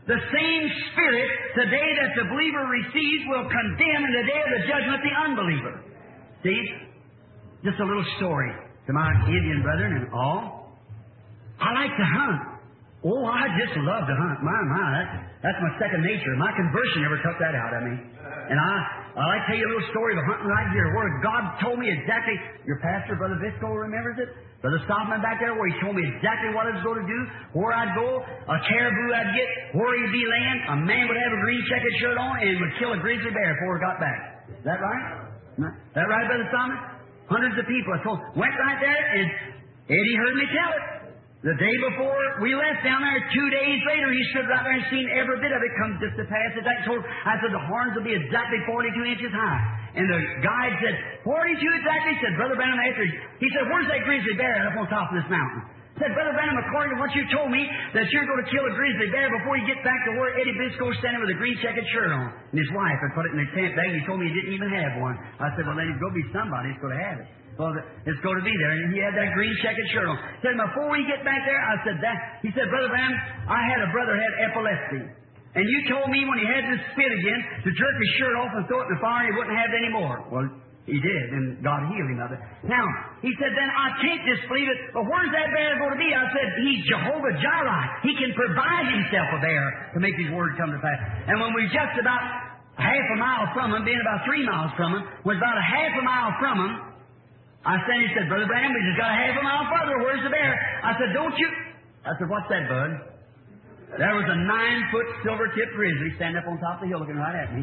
Speaker 1: The same Spirit today that the believer receives will condemn in the day of the judgment the unbeliever. See? Just a little story to my Indian brethren and all. I like to hunt. Oh, I just love to hunt. That's my second nature. My conversion never took that out of me. And I like to tell you a little story of hunting right here where God told me exactly, your pastor, Brother Visco, remembers it? Brother Stockman back there, where he told me exactly what I was going to do, where I'd go, a caribou I'd get, where he'd be laying. A man would have a green checkered shirt on and would kill a grizzly bear before he got back. Is that right? Is that right, Brother Stockman? Hundreds of people, I told, went right there, and Eddie heard me tell it. The day before we left down there, 2 days later, he stood right there and seen every bit of it come just to pass. I said, the horns will be exactly 42 inches high. And the guide said, 42 exactly? He said, Brother Branham, he said, where's that grizzly bear up on top of this mountain? He said, Brother Branham, according to what you told me, that you're going to kill a grizzly bear before you get back to where Eddie Biscoe's standing with a green checkered shirt on. And his wife had put it in his tent bag. He told me he didn't even have one. I said, well, then it's going to be somebody who's going to have it. Well, it's going to be there. And he had that green checkered shirt on. He said, before we get back there, I said that. He said, Brother Branham, I had a brother who had epilepsy. And you told me when he had this fit again to jerk his shirt off and throw it in the fire and he wouldn't have it anymore. Well, he did, and God healed him of it. Now, he said, then I can't disbelieve it, but where's that bear going to be? I said, he's Jehovah Jireh. He can provide himself a bear to make his word come to pass. And when we just about half a mile from him, being about 3 miles from him, was about a half a mile from him, he said, Brother Branham, we just got a half a mile further. Where's the bear? I said, don't you? I said, what's that, bud? There was a 9-foot silver-tipped grizzly standing up on top of the hill looking right at me.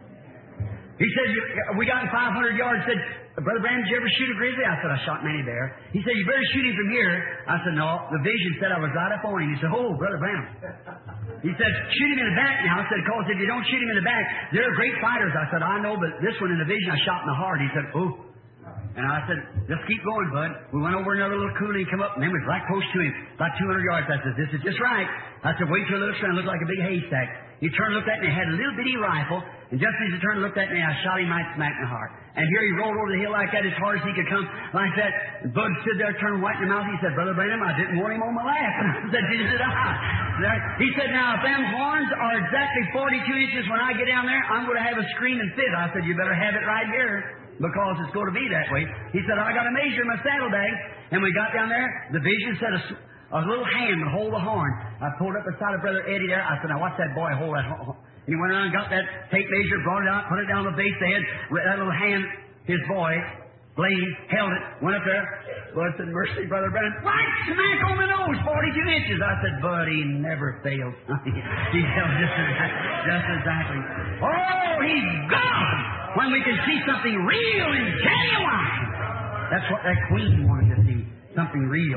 Speaker 1: He said, we got in 500 yards. He said, Brother Branham, did you ever shoot a grizzly? I said, I shot many bear. He said, you better shoot him from here. I said, no. The vision said I was right up on him. He said, oh, Brother Branham. He said, shoot him in the back now. I said, because if you don't shoot him in the back, they're great fighters. I said, I know, but this one in the vision I shot in the heart. He said, oh. And I said, just keep going, bud. We went over another little coulee, come up, and then we was right close to him, about 200 yards. I said, this is just right. I said, wait till it looks around, looked like a big haystack. He turned, looked at me, and had a little bitty rifle, and just as he turned and looked at me, I shot him right smack in the heart. And here he rolled over the hill like that, as hard as he could come, like that. And Bud stood there, turned white in the mouth. He said, Brother Branham, I didn't want him on my lap. And I said, neither did I. He said, now, if them horns are exactly 42 inches when I get down there, I'm going to have a screaming fit. I said, you better have it right here, because it's going to be that way. He said, I got to measure my saddlebag. And we got down there, the vision said a little hand would hold the horn. I pulled up beside of Brother Eddie there. I said, now watch that boy hold that horn. And he went around and got that tape measure, brought it out, put it down the base of the head. That little hand, his boy, Blaine, held it, went up there. Lord said, mercy, Brother Branham, right smack on the nose, 42 inches. I said, Bud, he never fails. He held just exactly. Oh, he's God! When we can see something real and genuine. That's what that queen wanted to see, something real.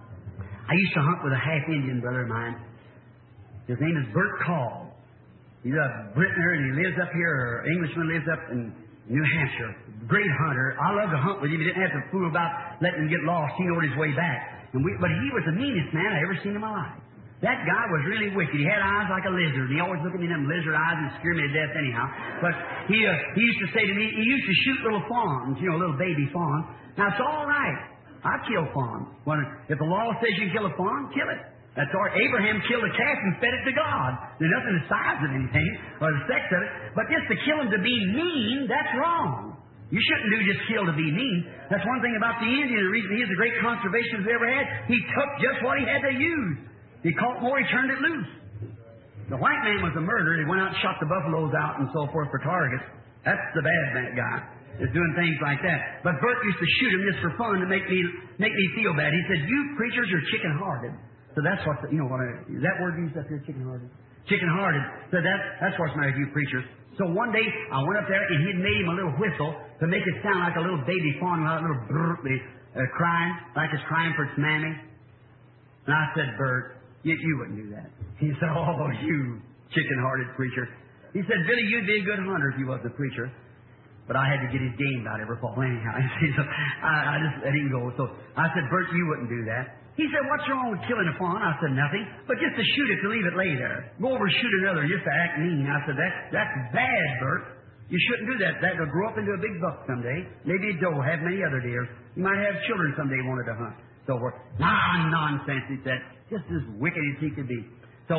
Speaker 1: I used to hunt with a half-Indian brother of mine. His name is Bert Call. He's a Britner, and he lives up here, or Englishman lives up in New Hampshire. Great hunter. I love to hunt with him. He didn't have to fool about letting him get lost. He knowed his way back. But he was the meanest man I ever seen in my life. That guy was really wicked. He had eyes like a lizard. He always looked at me in them lizard eyes and scared me to death anyhow. But he used to say to me, he used to shoot little fawns, little baby fawns. Now, it's all right. I kill fawns. If the law says you can kill a fawn, kill it. That's all right. Abraham killed a calf and fed it to God. There's nothing the size of anything or the sex of it. But just to kill him to be mean, that's wrong. You shouldn't do just kill to be mean. That's one thing about the Indian. The reason he is the great conservationist we ever had, he took just what he had to use. He caught more, he turned it loose. The white man was a murderer. He went out and shot the buffaloes out and so forth for targets. That's the bad guy, is doing things like that. But Bert used to shoot him just for fun to make me feel bad. He said, you preachers are chicken-hearted. So that's what, is that word used up here, chicken-hearted? Chicken-hearted. So that's what's married you preachers. So one day, I went up there and he'd made him a little whistle to make it sound like a little baby fawn, a little brrr, crying, like it's crying for its mammy. And I said, Bert, you wouldn't do that. He said, oh, you chicken-hearted preacher. He said, Billy, you'd be a good hunter if you was a preacher. But I had to get his game about every fall anyhow. So I just let him go. So I said, Bert, you wouldn't do that. He said, what's wrong with killing a fawn? I said, nothing. But just to shoot it, to leave it lay there. Go over and shoot another just to act mean. I said, that's bad, Bert. You shouldn't do that. That will grow up into a big buck someday. Maybe a doe will have many other deer. You might have children someday wanted to hunt. So forth. Nonsense, he said. Just as wicked as he could be. So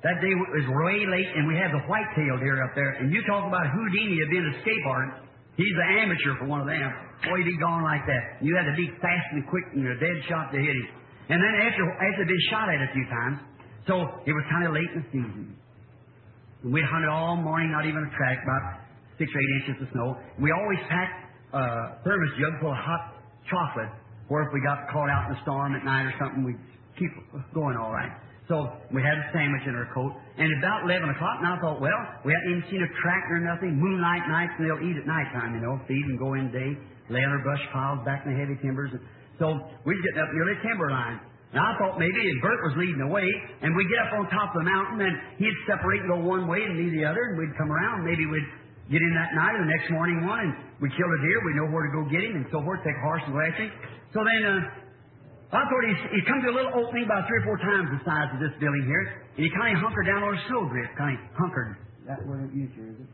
Speaker 1: that day was way late, and we had the white-tailed deer up there. And you talk about Houdini of being an escape artist. He's an amateur for one of them. Boy, he'd be gone like that. You had to be fast and quick and a dead shot to hit him. And then after they'd been shot at a few times, so it was kind of late in the season. And we'd hunted all morning, not even a track, about 6 or 8 inches of snow. We always packed a thermos jug full of hot chocolate, or if we got caught out in the storm at night or something, we'd keep going all right. So we had a sandwich in our coat, and about 11 o'clock, and I thought, well, we hadn't even seen a tractor or nothing. Moonlight nights, and they'll eat at nighttime, feed and go in day, lay on our brush piles back in the heavy timbers. So we'd get up near the timber line. And I thought maybe Bert was leading the way, and we'd get up on top of the mountain, and he'd separate and go one way and me the other, and we'd come around. Maybe we'd get in that night or the next morning one, and we'd kill a deer. We'd know where to go get him, and so forth, take a horse and go after him. So then I thought he'd come to a little opening about 3 or 4 times the size of this building here, and he kind of hunkered down on a snowdrift, kind of hunkered. That word used here, is it?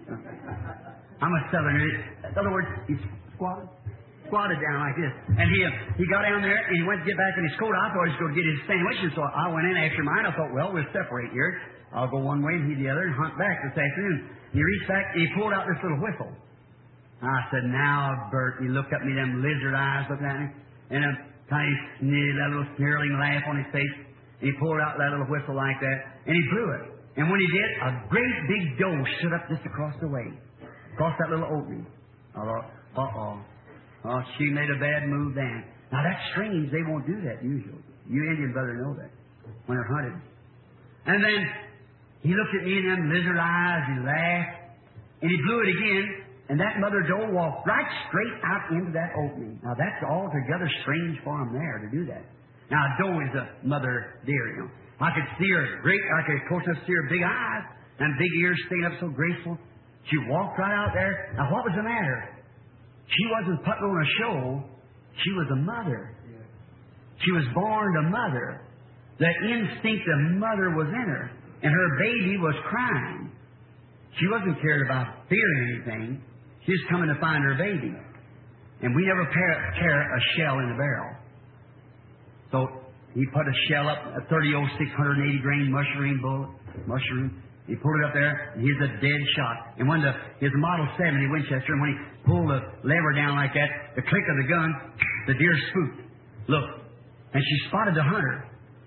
Speaker 1: I'm a southerner. In other words, he squatted down like this. And he got down there, and he went to get back in his coat. I thought he was going to get his sandwich, and so I went in after mine. I thought, well, we'll separate here. I'll go one way and he the other and hunt back this afternoon. He reached back, and he pulled out this little whistle. I said, now, Bert, he looked at me, them lizard eyes looking at me, and kind of sneered, that little snarling laugh on his face. And he pulled out that little whistle like that, and he blew it. And when he did, a great big doe stood up just across the way, across that little opening. I thought, oh, she made a bad move then. Now, that's strange. They won't do that usually. You Indian brother know that when they're hunted. And then he looked at me in them lizard eyes, he laughed, and he blew it again. And that mother doe walked right straight out into that opening. Now, that's altogether strange for him there to do that. Now, a doe is a mother deer, I could see her of course, see her big eyes and big ears sticking up so graceful. She walked right out there. Now, what was the matter? She wasn't putting on a show. She was a mother. She was born a mother. The instinct of mother was in her, and her baby was crying. She wasn't cared about fearing anything. She was coming to find her baby. And we never carry a shell in a barrel. So he put a shell up, a 30-06 180 grain mushroom. He pulled it up there, and he's a dead shot. And when his Model 70 Winchester, and when he pulled the lever down like that, the click of the gun, the deer spooked. Look, and she spotted the hunter.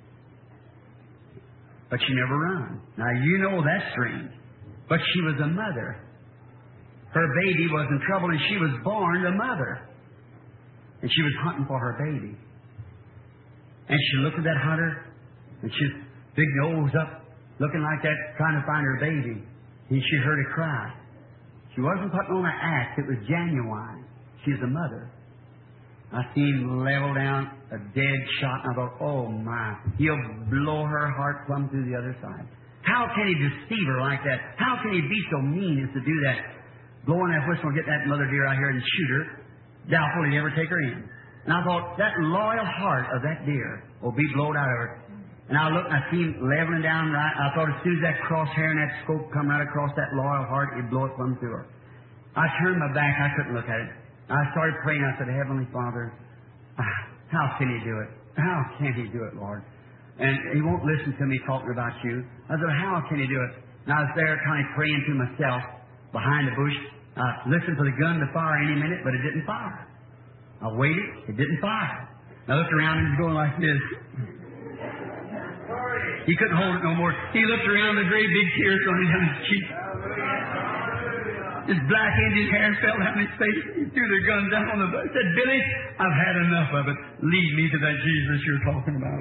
Speaker 1: But she never run. Now, you know that's strange. But she was a mother. Her baby was in trouble, and she was born a mother. And she was hunting for her baby. And she looked at that hunter, and she's big nose up, looking like that, trying to find her baby. And she heard her cry. She wasn't putting on an act. It was genuine. She's a mother. I seen him level down a dead shot, and I thought, oh, my. He'll blow her heart plumb through the other side. How can he deceive her like that? How can he be so mean as to do that? Blowing that whistle and get that mother deer out here and shoot her. Doubtful he'd ever take her in. And I thought, that loyal heart of that deer will be blown out of her. And I looked and I seen him leveling down right. I thought as soon as that crosshair and that scope come right across that loyal heart, it'd blow it plumb through her. I turned my back. I couldn't look at it. I started praying. I said, Heavenly Father, how can He do it? How can He do it, Lord? And He won't listen to me talking about you. I said, how can He do it? And I was there kind of praying to myself behind the bush. I listened for the gun to fire any minute, but it didn't fire. I waited. It didn't fire. I looked around and he was going like this. He couldn't hold it no more. He looked around, the great big tears running down his cheek. His black Indian hair fell down his face. He threw the gun down on the butt. He said, Billy, I've had enough of it. Lead me to that Jesus you're talking about.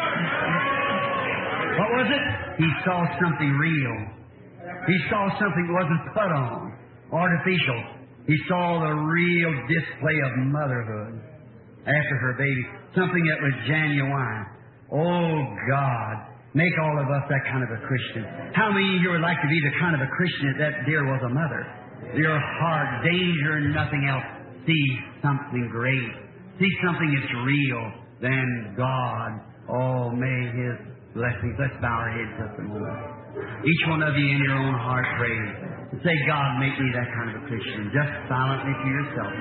Speaker 1: What was it? He saw something real. He saw something that wasn't put on, artificial. He saw the real display of motherhood after her baby. Something that was genuine. Oh, God, make all of us that kind of a Christian. How many of you would like to be the kind of a Christian that deer was a mother? Your heart, danger, and nothing else. See something great. See something that's real. Then God, oh, may His blessings. Let's bow our heads just a moment. Each one of you in your own heart pray. And say, God, make me that kind of a Christian. Just silently to yourself.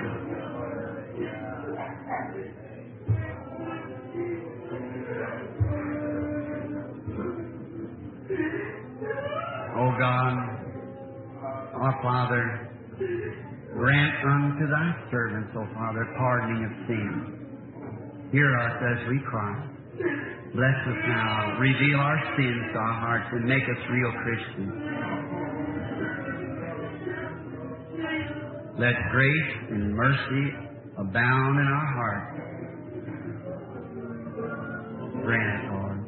Speaker 1: God, our Father, grant unto thy servants, O Father, pardoning of sin. Hear us as we cry. Bless us now. Reveal our sins to our hearts and make us real Christians. Let grace and mercy abound in our hearts. Grant it, Lord.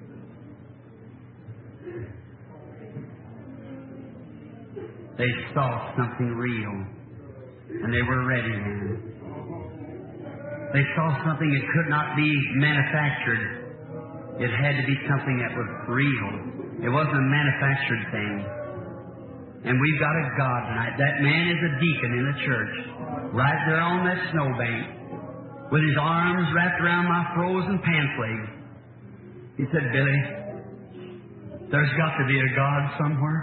Speaker 1: They saw something real, and they were ready then. They saw something that could not be manufactured. It had to be something that was real. It wasn't a manufactured thing. And we've got a God tonight. That man is a deacon in the church, right there on that snowbank, with his arms wrapped around my frozen pants legs. He said, Billy, there's got to be a God somewhere.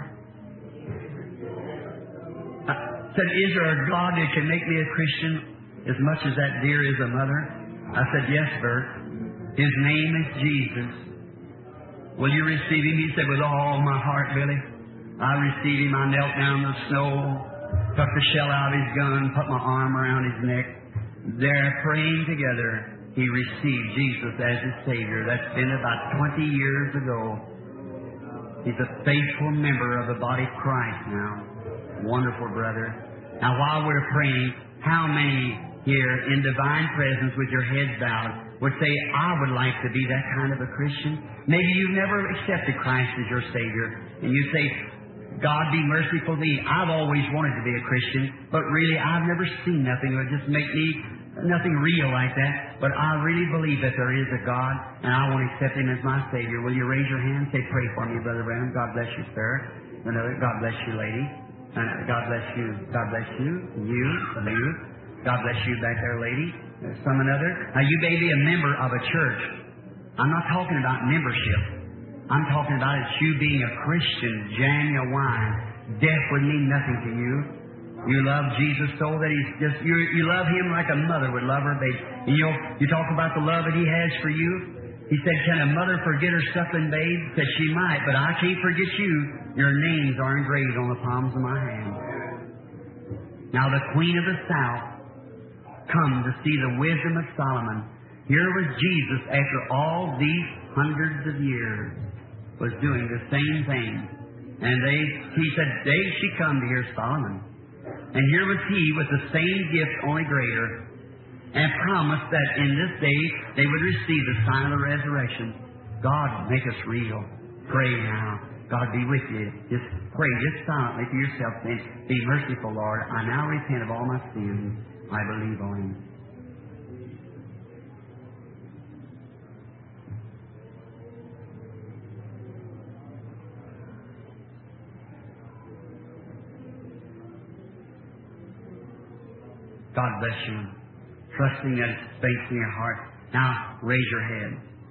Speaker 1: I said, is there a God that can make me a Christian as much as that deer is a mother? I said, yes, Bert. His name is Jesus. Will you receive Him? He said, with all my heart, Billy. I received Him. I knelt down in the snow, took the shell out of his gun, put my arm around his neck. There, praying together, he received Jesus as his Savior. That's been about 20 years ago. He's a faithful member of the body of Christ now. Wonderful brother. Now, while we're praying, how many here in divine presence with your heads bowed would say, I would like to be that kind of a Christian? Maybe you've never accepted Christ as your Savior, and you say, God be merciful to me. I've always wanted to be a Christian, but really I've never seen nothing that would just make me nothing real like that. But I really believe that there is a God, and I want to accept Him as my Savior. Will you raise your hand? Say, pray for me, Brother Branham. God bless you, sir. Another, God bless you, lady. God bless you. God bless you. You. God bless you back there, lady. Some another. Now, you may be a member of a church. I'm not talking about membership. I'm talking about it's you being a Christian. Jam your wine. Death would mean nothing to you. You love Jesus so that He's just, you love Him like a mother would love her baby. And you talk about the love that He has for you. He said, can a mother forget her suckling babe? He said, she might, but I can't forget you. Your names are engraved on the palms of my hands. Now the Queen of the South come to see the wisdom of Solomon. Here was Jesus, after all these hundreds of years, was doing the same thing. And he said, she come to hear Solomon. And here was he with the same gift, only greater, and promised that in this day they would receive the sign of the resurrection. God, make us real. Pray now. God be with you. Just pray, just silently to yourself, saying, be merciful, Lord. I now repent of all my sins. I believe on Him. God bless you. Trusting that it's space in your heart. Now, raise your head.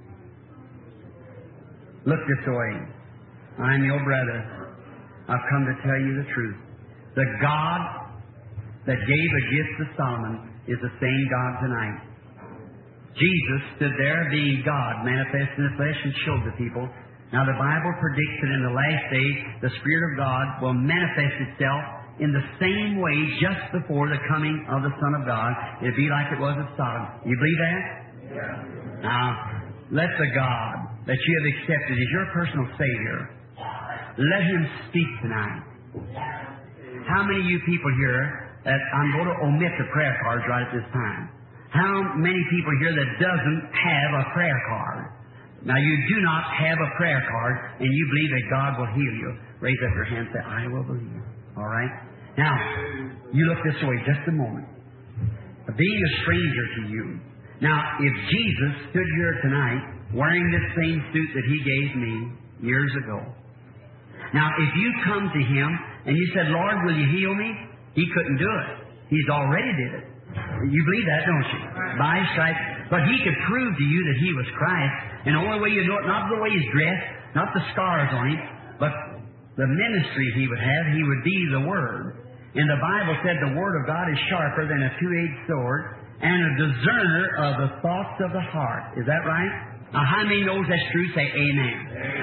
Speaker 1: Look this way. I'm your brother. I've come to tell you the truth. The God that gave a gift to Solomon is the same God tonight. Jesus stood there being God, manifest in the flesh, and showed the people. Now the Bible predicts that in the last days the Spirit of God will manifest itself in the same way just before the coming of the Son of God. It'll be like it was at Sodom. You believe that? Yeah. Now, let the God that you have accepted as your personal Savior, let Him speak tonight. How many of you people here that I'm going to omit the prayer cards right at this time? How many people here that doesn't have a prayer card? Now, you do not have a prayer card, and you believe that God will heal you. Raise up your hand and say, I will believe. All right? Now, you look this way just a moment. Being a stranger to you. Now, if Jesus stood here tonight wearing this same suit that He gave me years ago. Now, if you come to Him and you said, Lord, will you heal me? He couldn't do it. He's already did it. You believe that, don't you? By His stripes. But He could prove to you that He was Christ. And the only way you know it, not the way He's dressed, not the scars on Him, but the ministry He would have, He would be the Word. And the Bible said the Word of God is sharper than a two-edged sword and a discerner of the thoughts of the heart. Is that right? Now, how many knows that's true? Say amen. Amen.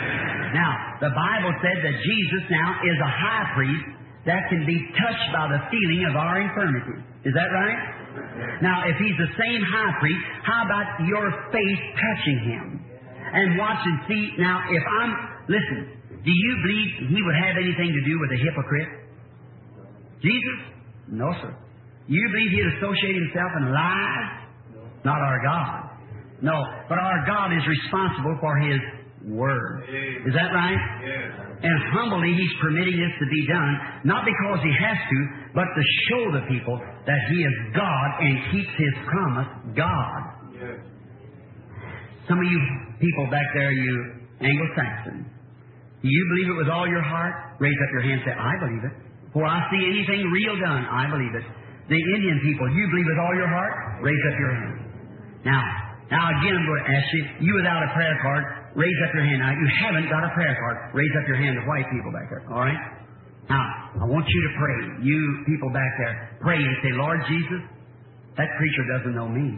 Speaker 1: Now, the Bible said that Jesus now is a high priest that can be touched by the feeling of our infirmity. Is that right? Now, if He's the same high priest, how about your faith touching Him? And watch and see. Now, listen, do you believe He would have anything to do with a hypocrite? Jesus? No, sir. You believe He'd associate Himself in lies? Not our God. No, but our God is responsible for His Word. Is that right? And humbly He's permitting this to be done, not because He has to, but to show the people that He is God and keeps His promise, God. Some of you people back there, you Anglo-Saxon, do you believe it with all your heart? Raise up your hand and say, I believe it. Before I see anything real done, I believe it. The Indian people, you believe with all your heart? Raise up your hand. Now again, I'm going to ask you without a prayer card, raise up your hand. Now, you haven't got a prayer card, raise up your hand, the white people back there, all right? Now, I want you to pray. You people back there, pray and say, Lord Jesus, that preacher doesn't know me.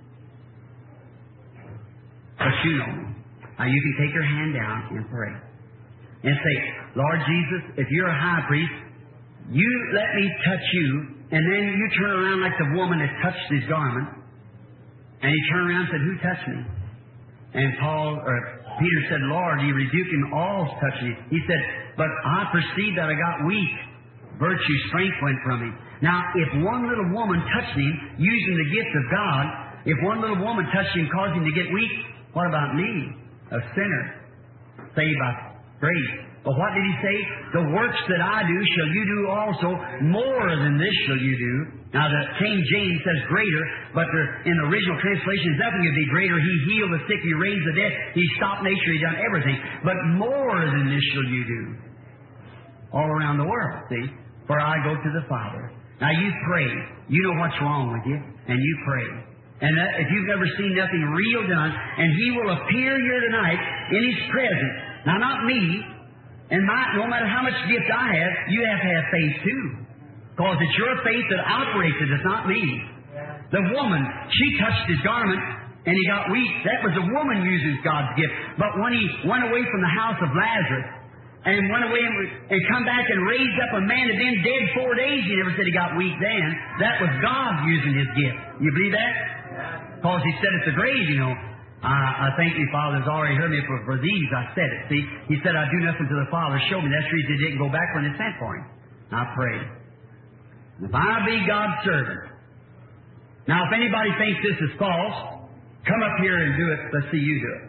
Speaker 1: But you know me. Now, you can take your hand down and pray. And say, Lord Jesus, if you're a high priest, you let me touch you, and then you turn around like the woman that touched his garment, and he turned around and said, who touched me? And Peter said, Lord, you rebuked him, all touching me. He said, but I perceived that I got weak. Virtue, strength went from me. Now, if one little woman touched him, using the gift of God, if one little woman touched him, caused him to get weak, what about me, a sinner, saved by grace? But what did He say? The works that I do shall you do also. More than this shall you do. Now, the King James says greater, but in the original translation, nothing could be greater. He healed the sick. He raised the dead. He stopped nature. He done everything. But more than this shall you do. All around the world, see? For I go to the Father. Now, you pray. You know what's wrong with you, and you pray. And if you've never seen nothing real done, and He will appear here tonight in His presence. Now, not me. And no matter how much gift I have, you have to have faith too. Because it's your faith that operates it, it's not me. The woman, she touched His garment and he got weak. That was a woman using God's gift. But when he went away from the house of Lazarus and went away and come back and raised up a man that had been dead 4 days, he never said he got weak then. That was God using His gift. You believe that? Because He said at the grave, you know, I thank you, Father, has already heard me for these. I said it. See, He said, I do nothing to the Father. Show me. That's the reason He didn't go back when they sent for Him. I pray. If I be God's servant. Now, if anybody thinks this is false, come up here and do it. Let's see you do it.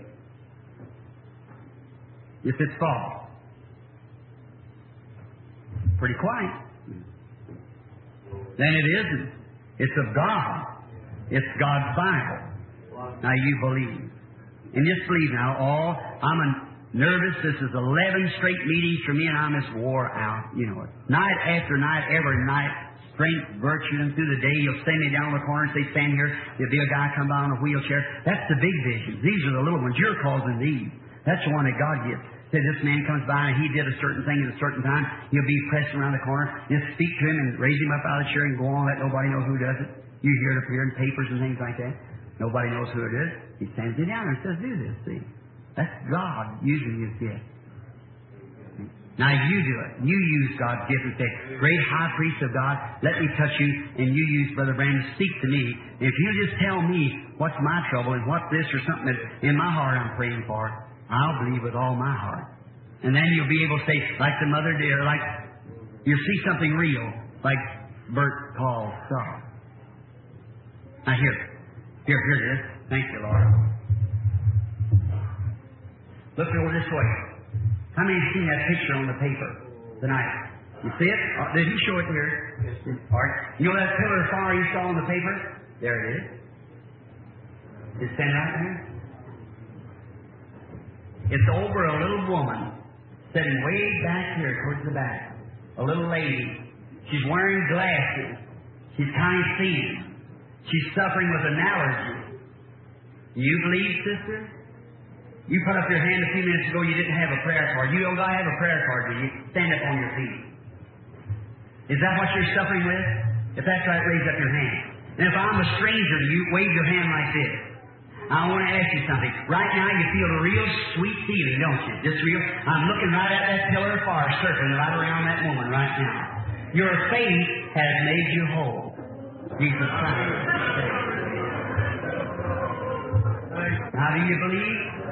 Speaker 1: If it's false. Pretty quiet. Then it isn't. It's of God. It's God's Bible. Now you believe. And just believe now. I'm nervous. This is 11 straight meetings for me, and I'm just wore out. You know it. Night after night, every night, strength, virtue, and through the day, you'll stand me down in the corner and say, stand here. There'll be a guy come by on a wheelchair. That's the big visions. These are the little ones. You're causing these. That's the one that God gives. Say, this man comes by and he did a certain thing at a certain time. He'll be pressed around the corner. Just speak to him and raise him up out of the chair and go on. Let nobody know who does it. You hear it appear in papers and things like that. Nobody knows who it is. He stands you down and says, do this. See? That's God using His gift. Now you do it. You use God's gift and say, great high priest of God, let me touch you. And you use Brother Branham to speak to me. If you just tell me what's my trouble and what this or something that in my heart I'm praying for, I'll believe with all my heart. And then you'll be able to say, like the mother dear, like you see something real, like Bert Paul saw. Now here it is. Thank you, Lord. Look over this way. How many have seen that picture on the paper tonight? You see it? Did he show it here? Yes, sir. All right. You know that pillar of fire you saw on the paper? There it is. It's standing right there. It's over a little woman sitting way back here towards the back. A little lady. She's wearing glasses. She's kind of seeing. She's suffering with an allergy. Do you believe, sister? You put up your hand a few minutes ago, you didn't have a prayer card. You don't have a prayer card, do you? Stand up on your feet. Is that what you're suffering with? If that's right, raise up your hand. And if I'm a stranger to you, wave your hand like this. I want to ask you something. Right now you feel a real sweet feeling, don't you? Just real. I'm looking right at that pillar of fire circling right around that woman right now. Your faith has made you whole. Jesus Christ. Now do you believe?